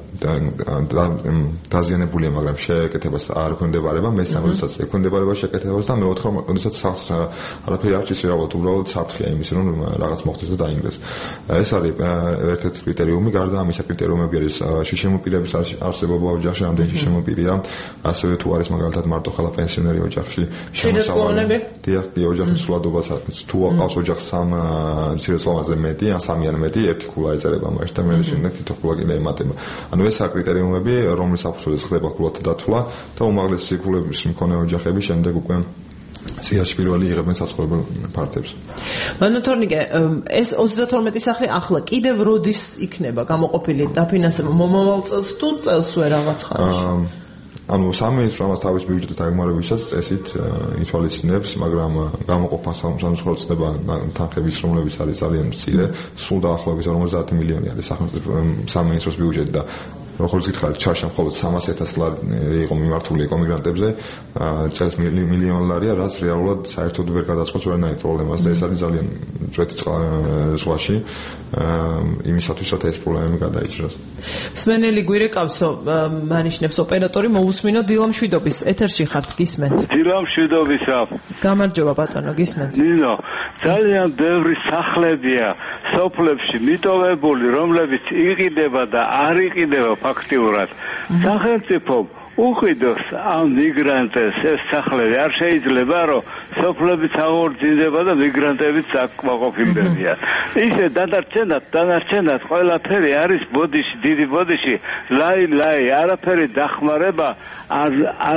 დაზიანებულია, მაგრამ შეკეთებას არ ექვემდებარება, მესამე, როდესაც ექვემდებარება შეკეთებას და მეოთხე, როდესაც სახლს არაფერი არ ჭირს, უბრალოდ საფრთხეა იმის, რომ რაღაც მოხდეს და დაინგრეს. ეს არის ერთ-ერთი კრიტერიუმი. გარდა ამისა, კრიტერიუმები არის შიშემოპირების არსებობა ოჯახში, რამდენი შიშემოპირია, ასევე თუ არის მაგალითად მარტო ხალა პენსიონერი ოჯახში შემოსავლები. დიახ, ოჯახის სულადობასაც თუ ყავს ოჯახს სამ მცირეწლოვანზე მეტი, ან სამი ან მეტი, ერთი ქულა ეწერება მას და მე შემდეგ თითო ქულა კიდე ემატება. ანუ ეს კრიტერიუმები, რომლის საფუძველზე ხდება ქულათა დათვლა და უმაღლესი ქულების მქონე ოჯახები შემდეგ უკვე სიაში პირველი იღებენ საცხოვრებელ ფართებს. მანუ თორნიკე, ეს 32 სახლი ახლა კიდევ როდის იქნება გამოყოფილი დაფინანსება? მომავალ წელს თუ წელს რაღაც ხანში? ანუ სამინისტრო ამას თავის ბიუჯეტით აგმარებისას წესით ითვალისწინებს, მაგრამ გამოყოფა სამსახურწდება თანხების რომლებიც არის ძალიან მცირე, სულ დაახლოებით 50 მილიონი არის სამინისტროს ბიუჯეტი და როგორც გითხარით, ჩარშა მხოლოდ 300,000 ლარი იყო მიმართული ეკომიგრანტებზე, წელს მილიონი ლარია, რაც რეალურად საერთოდ ვერ გადაწყვეტს ვერანაირ პრობლემას და ეს არის ძალიან წვეთი ზღვაში იმისათვის, რომ ეს პრობლემები გადაიჭრას. სმენელი გვირეკავსო, მანიშნებს ოპერატორი, მოусმინო დილამ შვიდობის. ეთერში ხართ, გისმენთ. დილამ შვიდობისა. გამარჯობა ბატონო, გისმენთ. ნინო, ძალიან ბევრი სახლებია სოფლებში მიტოვებული, რომლებიც იყიდება და არ იყიდება ფაქტიურად. სახელმწიფო უყიდოს ამ მიგრანტებს ეს სახლები. არ შეიძლება რომ სოფლებიც აღორძინდება და მიგრანტებიც აკმაყოფილებიან. ისე დანარჩენად ყველაფერი არის ბოდიში, დიდი ბოდიში, ლაი, არაფერი დახმარება არ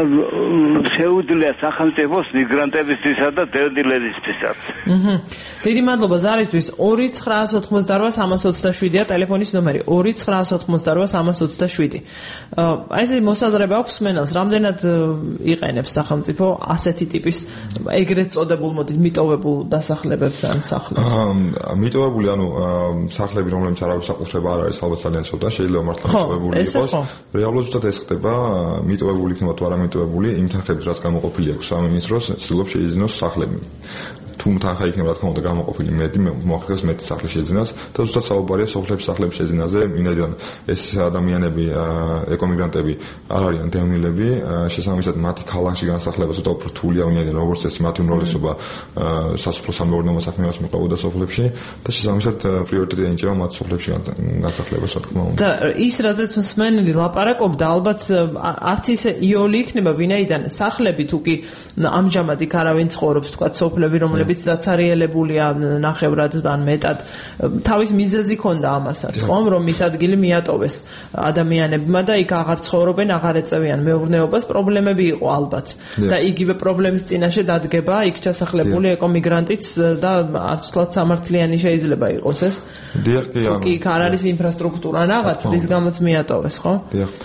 შეუძლია სახელმწიფოს მიგრანტებისთვისა და დევნილებისთვისაც. დიდი მადლობა ზარისთვის. 2988327-ია ტელეფონის ნომერი. 2988327. აი ეს მოსაზრება აქვს სმენელს, რამდენად იყენებს სახელმწიფო ასეთი ტიპის ეგრეთ წოდებულ მოდით მიტოვებულ დასახლებებს ან სახლებს? მიტოვებული, ანუ სახლები, რომლებიც არავის საკუთრება არ არის, ალბათ ძალიან ცოტა, შეიძლება მართლა მიტოვებული იყოს. რეალურად ზუსტად ეს ხდება, მიტოვებული იქნება თუ არა მიტოვებული, იმ თანხებით, რაც გამოყოფილი აქვს სამინისტროს, ცდილობს შეიძინოს სახლები. თუ თანხა იქნება, რა თქმა უნდა, გამოყოფილი მოახერხებს მეტი სახლი შეძინას და ზუსტად საუბარია სოფლების სახლების შეძინაზე, ვინაიდან ეს ადამიანები, ეკომიგრანტები არ არიან დევნილები, შესაბამისად მათი ქალაქში განსახლება ცოტა უფრო რთულია, ვინაიდან როგორც წესი მათი უმრავლესობა სასოფლო-სამეურნეო საქმიანობას მიყვებოდა სოფლებში და შესაბამისად პრიორიტეტი ენიჭება მათ სოფლებში განსახლებას, რა თქმა უნდა. და ის რაზეც მსმენელი ლაპარაკობდა, ალბათ არც ისე იოლი იქნება, ვინაიდან სახლები თუ კი ამჟამად იქ არავინ ცხოვრობს, თქვა სოფლები, რომლებიც დაცარიელებულია ნახევრად ან მეტად, თავის მიზეზი ქონდა ამასაც, ხომ, რომ ის ადგილი მიატოვეს ადამიანებმა და იქ აღარ ცხოვრობენ, აღარ ეწევიან მეურნეობას, პრობლემები იყო ალბათ. და იგივე პრობლემის წინაშე დადგება იქ ჩასახლებული ეკომიგრანტიც და არც ვთქვათ სამართლიანი შეიძლება იყოს ეს. დიახ, კი, იქ არ არის ინფრასტრუქტურა რაღაც, რის გამოც მიატოვეს, ხო? დიახ.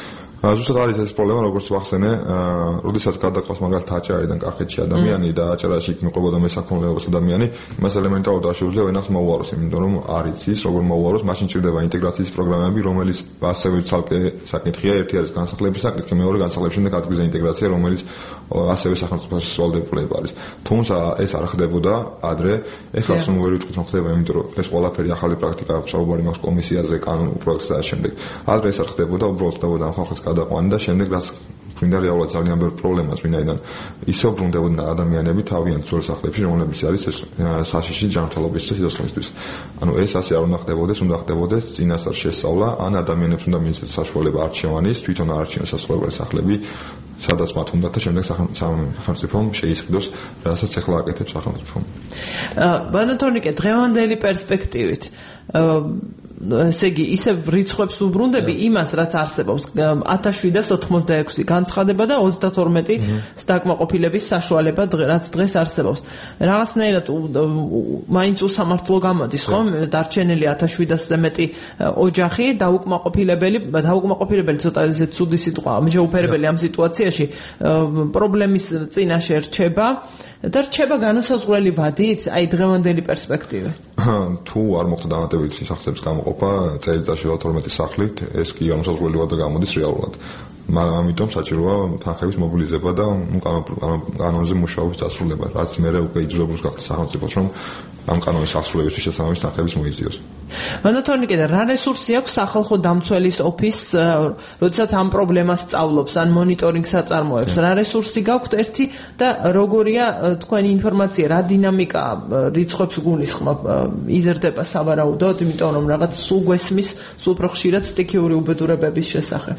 ზუსტად არის ეს პრობლემა, როგორც ვახსენე, როდესაც გადაყავს მაგალითად აჭარიდან კახეთში ადამიანი და აჭარაში მიყვებოდა მესაქონლეობას ადამიანი, მას ელემენტარულად არ შეუძლია ვენახს მოუაროს, იმიტომ რომ არ იცის როგორ მოუაროს, მაშინ ჭირდება ინტეგრაციის პროგრამები, რომელიც ასევე ცალკე საკითხია, ერთი არის განსახლების საკითხი, მეორე განსახლების შემდეგ ადგილზე ინტეგრაცია, რომელიც ასევე სახელმწიფოს ვალდებულება არის. თუმცა ეს არ ხდებოდა ადრე, ეხლა სულ ვერ ვიტყვით რომ ხდება, იმიტომ რომ ეს ყველაფერი ახალი პრაქტიკა საუბარი მაქვს კომისიაზე, კანონურ პროექტზე და შემდეგ. ადრე ეს არ ხდებოდა, უბრალოდ ხდებოდა ამ ხალხის გადაყვანა და შემდეგ რაც გვინდა რეალურად ძალიან ბევრ პრობლემას, ვინაიდან ისევ ბრუნდებოდნენ ადამიანები თავიანთ ძველ სახლებში, რომლებიც არის საშიში ჯანმრთელობის და სიცოცხლისთვის. ანუ ეს ასე არ უნდა ხდებოდეს, უნდა ხდებოდეს წინასწარ შესწავლა, ან ადამიანებს უნდა მიეცეს საშუალება არჩევანის, თვითონ არჩევენ სასწავლებელი სახლები, სადაც მათ უნდა და შემდეგ სახელმწიფომ შეისყიდოს, რასაც ახლა აკეთებს სახელმწიფო. ბანათონიკე, დღევანდელი პერსპექტივით ესე იგი, ისევ რიცხვებს უბრუნდები იმას, რაც არსებობს 1786 განცხადება და 32 დაკმაყოფილების საშუალება, რაც დღეს არსებობს. რაღაცნაირად მაინც უსამართლო გამოდის, ხო? დარჩენილი 1700-ზე მეტი ოჯახი დაუკმაყოფილებელი ცოტა ისე ცუდი სიტყვა, შეუფერებელი ამ სიტუაციაში პრობლემის წინაშე რჩება და რჩება განუსაზღვრელი ვადით, აი დღევანდელი პერსპექტივი. თუ არ მოხდა დამატებითი სახსრების გამოყოფა წელიწადში 12 სახლით, ეს კი განუსაზღვრელი ვადა გამოდის რეალურად. ამიტომ საჭიროა თანხების მობილიზება და კანონზე მუშაობის დასრულება, რაც მერე უკვე იძულებული გახდა სახელმწიფოს, რომ ამ კანონის აღსრულებისთვის შესაბამისი თანხების მოიძიოს. ბანათონიკე, რა რესურსი აქვს სახალხო დამცველის ოფისს, როდესაც ამ პრობლემას სწავლობს, ან მონიტორინგს აწარმოებს, რა რესურსი გაქვთ ერთი და როგორია თქვენი ინფორმაცია, რა დინამიკა რიცხვებს გულისხმობ, იზრდება სავარაუდოდ, იმიტომ რომ რაღაც სულ გვესმის, სულ უფრო ხშირად სტიქიური უბედურებების შესახებ.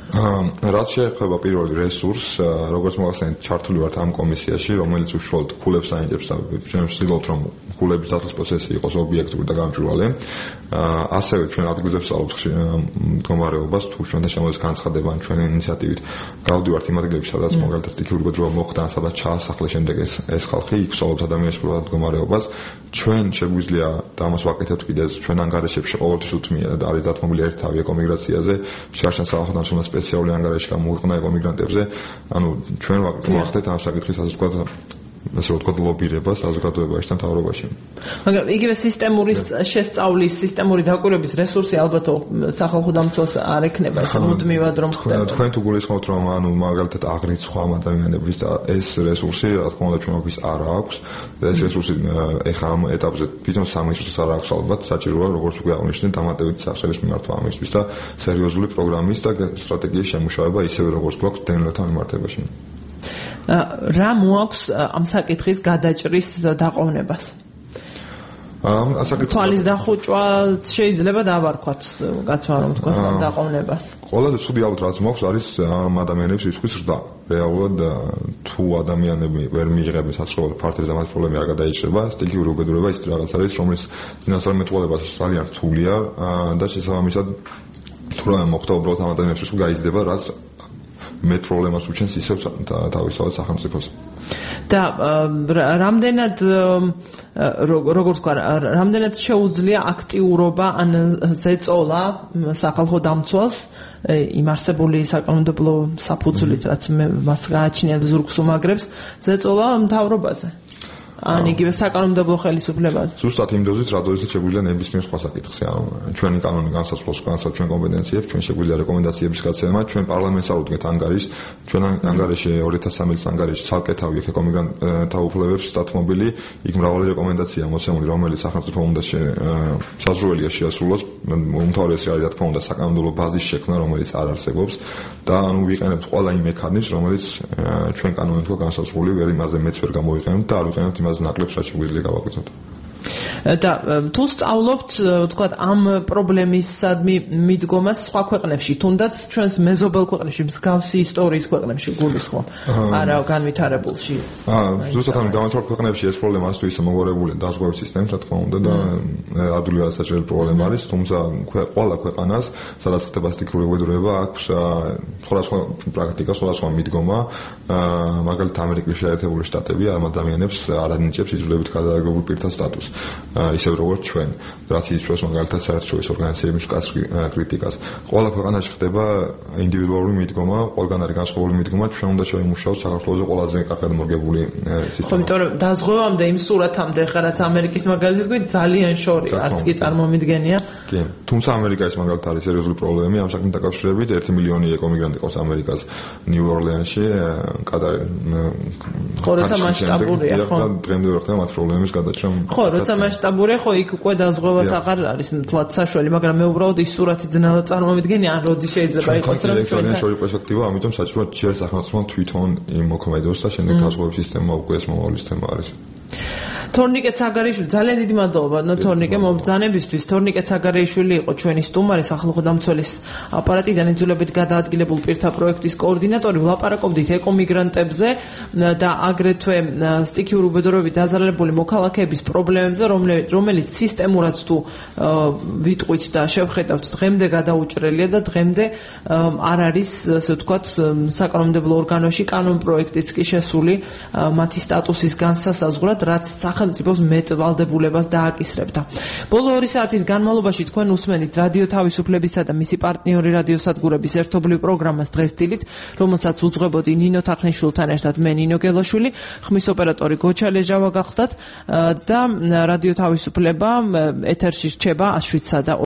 რაც შეეხება პირველ რესურსს, როგორც მოგახსენეთ, ჩართული ვართ ამ კომისიაში, რომელიც უშუალოდ ქულებს აინტერესებს და ჩვენ ვცდილობთ, რომ ქულების დაცვის პროცესი იყოს ობიექტური და გამჭვირვალე. ასევე ჩვენ ადგილზე ვსწავლობთ მდგომარეობას, თუ ჩვენთან შემოდის განცხადება ან ჩვენი ინიციატივით გავდივართ იმ ადგილებში, სადაც მაგალითად სტიქიური უბედურება მოხდა, სადაც ჩაასახლეს შემდეგ ეს ხალხი, იქ ვსწავლობთ ადამიანის მდგომარეობას. ჩვენ შეგვიძლია და ამას ვაკეთებთ კიდეც ჩვენ ანგარიშებში ყოველთვის უთმია და არის დათმობილი ერთ თავი ეკომიგრაციაზე, შარშან სახელმწიფოს უნდა სპეციალური ანგარიში გამოიყვნა ეკომიგრანტებზე. ანუ ჩვენ ვახდეთ ამ საკითხის ასე ვთქვათ ლობირებას საზოგადოებაში და მთავრობაში. მაგრამ იგივე სისტემური შესწავლის, სისტემური დაკვირვების რესურსი ალბათ სახალხო დამცველს არ ექნება, ეს მუდმივად რომ ხდება. თქვენ თუ გულისხმობთ, რომ ანუ მაგალითად აღრიცხვა ამ ადამიანების და ეს რესურსი, რა თქმა უნდა, ჩვენთვის არ აქვს. ეს რესურსი ეხა ამ ეტაპზე თვითონ სამინისტროს არ აქვს ალბათ, საჭიროა როგორც უკვე აღნიშნეთ, დამატებითი სახსრების მიმართვა ამისთვის და სერიოზული პროგრამის და სტრატეგიის შემუშავება ისევე როგორც გვაქვს დევნილთა მიმართებაში. რა მოაქვს ამ საკითხის გადაჭრის დაყოვნებას? თვალის დახუჭვა შეიძლება დავარქვათ, გაცმა რომ თქვა დაყოვნებას. ყველაზე ცუდი ალბათ რაც მოაქვს არის ამ ადამიანების რიცხვის ზრდა. რეალურად თუ ადამიანები ვერ მიიღებენ სასწავლო პარტნიორს და მათ პრობლემა არ გადაიჭრება, სტიქიური უბედურება ის რაღაც არის, რომელიც წინასწარ მეტყველებას ძალიან რთულია და შესაბამისად თუ რა მოხდა უბრალოდ ამ ადამიანებს თუ გაიზრდება, რაც მე პრობლემას უჩენს ისევ თავისთავად სახელმწიფოს. და რამდენად როგორ თქვა, რამდენად შეუძლია აქტიურობა ან ზეწოლა სახალხო დამცველს იმ არსებული საკანონმდებლო საფუძვლით, რაც მას გააჩნია და ზურგს უმაგრებს, ზეწოლა მთავრობაზე? ან იგივე საკანონმდებლო ხელისუფლებაზე. ზუსტად იმ დოზით, რა დოზით შეგვიძლია ნებისმიერ სხვა საკითხზე. ანუ ჩვენი კანონი განსაზღვრავს ჩვენ კომპეტენციებს, ჩვენ შეგვიძლია რეკომენდაციების გაცემა, ჩვენ პარლამენტს არ უდგეთ ანგარიშს, ჩვენ ანგარიში 2013 წლის ანგარიში ცალკე თავი იქ ეკომიგრანტთა უფლებებს სტათმობილი, იქ მრავალი რეკომენდაცია მოსემული, რომელიც სახელმწიფო უნდა საზრუველია შეასრულოს, უმთავრესი არის რა თქმა უნდა საკანონმდებლო ბაზის შექმნა, რომელიც არ არსებობს და ანუ ვიყენებთ ყველა იმ მექანიზმს, რომელიც ჩვენ კანონით გვაქვს განსაზღვრული, ვერ იმაზე მეც ვერ გამოვიყენებთ და არ ვიყენებთ იმას ნაკლებს, რაც შეგვიძლია გავაკეთოთ. და თუ სწავლობთ, თქვა ამ პრობლემისადმი მიდგომას სხვა ქვეყნებში, თუნდაც ჩვენს მეზობელ ქვეყნებში, მსგავსი ისტორიის ქვეყნებში გულისხმობ, არა განვითარებულში. ზუსტად ამ განვითარებულ ქვეყნებში ეს პრობლემა ასე ისე მოგვარებულია დაზღვევის სისტემით, რა თქმა უნდა და ადვილი საჭირო პრობლემა არის, თუმცა ყველა ქვეყანას, სადაც ხდება სტიქიური უბედურება, აქვს სხვადასხვა პრაქტიკა, სხვადასხვა მიდგომა, მაგალითად ამერიკის შეერთებული შტატები ამ ადამიანებს არ ანიჭებს იძულებით გადააგებულ პირთა სტატუსს. ისევ როგორც ჩვენ, რაც იწვევს მაგალითად საერთაშორისო ორგანიზაციების კრიტიკას. ყველა ქვეყანაში ხდება ინდივიდუალური მიდგომა, ყველგან არის განსხვავებული მიდგომა, ჩვენ უნდა შევიმუშაოთ საქართველოს ყველაზე კარგად მორგებული სისტემა. ხო, იმიტომ რომ დაზღვევამდე იმ სურათამდე ხა რაც ამერიკის მაგალითად გვი ძალიან შორია, არც კი წარმომიდგენია. კი, თუმცა ამერიკაში მაგალითად არის სერიოზული პრობლემები ამ საკითხთან დაკავშირებით, 1 მილიონი ეკომიგრანტი ყავს ამერიკას ნიუ-ორლეანში, კატარი. ხო, როცა მასშტაბურია, ხო. დღემდე ვერ ხდება მათ პრობლემების გადაჭრა. ხო, როცა მასშტაბურია, ხო, იქ უკვე დაზღვევაც აღარ არის მთლად საშველი, მაგრამ მე უბრალოდ ის სურათი ძნელად წარმომიდგენია, ან როდი შეიძლება იყოს რომ ჩვენთან შორი პერსპექტივა, ამიტომ საჭიროა ჯერ სახელმწიფომ თვითონ იმოქმედოს და შემდეგ დაზღვევის სისტემა უკვე ეს მომავლის თემა არის. თორნიკე ცაგარიშვილი, ძალიან დიდი მადლობა თორნიკე მობრძანებისთვის. თორნიკე ცაგარიშვილი იყო ჩვენი სტუმარი, სახალხო დამცველის აპარატიდან იძულებით გადაადგილებულ პირთა პროექტის კოორდინატორი. ვლაპარაკობდით ეკომიგრანტებზე და აგრეთვე სტიქიურ უბედურებით დაზარალებული მოქალაქეების პრობლემებზე, რომელიც სისტემურად თუ ვიტყვით და შევხედავთ, დღემდე გადაუჭრელია და დღემდე არ არის, ასე ვთქვათ, საკანონმდებლო ორგანოში კანონ პროექტიც კი შესული მათი სტატუსის განსასაზღვრად, რაც სახელმწიფოს მეტ ვალდებულებას დააკისრებდა. ბოლო 2 საათის განმავლობაში თქვენ უსმენით რადიო თავისუფლებისა და მისი პარტნიორი რადიოსადგურების ერთობლივ პროგრამას დღეს დილით, რომელსაც უძღვებოდი ნინო თახნიშვილთან ერთად მე ნინო გელაშვილი, ხმის ოპერატორი გოჩა ლეჟავა გახდათ და რადიო თავისუფლება ეთერში რჩება 7-სა და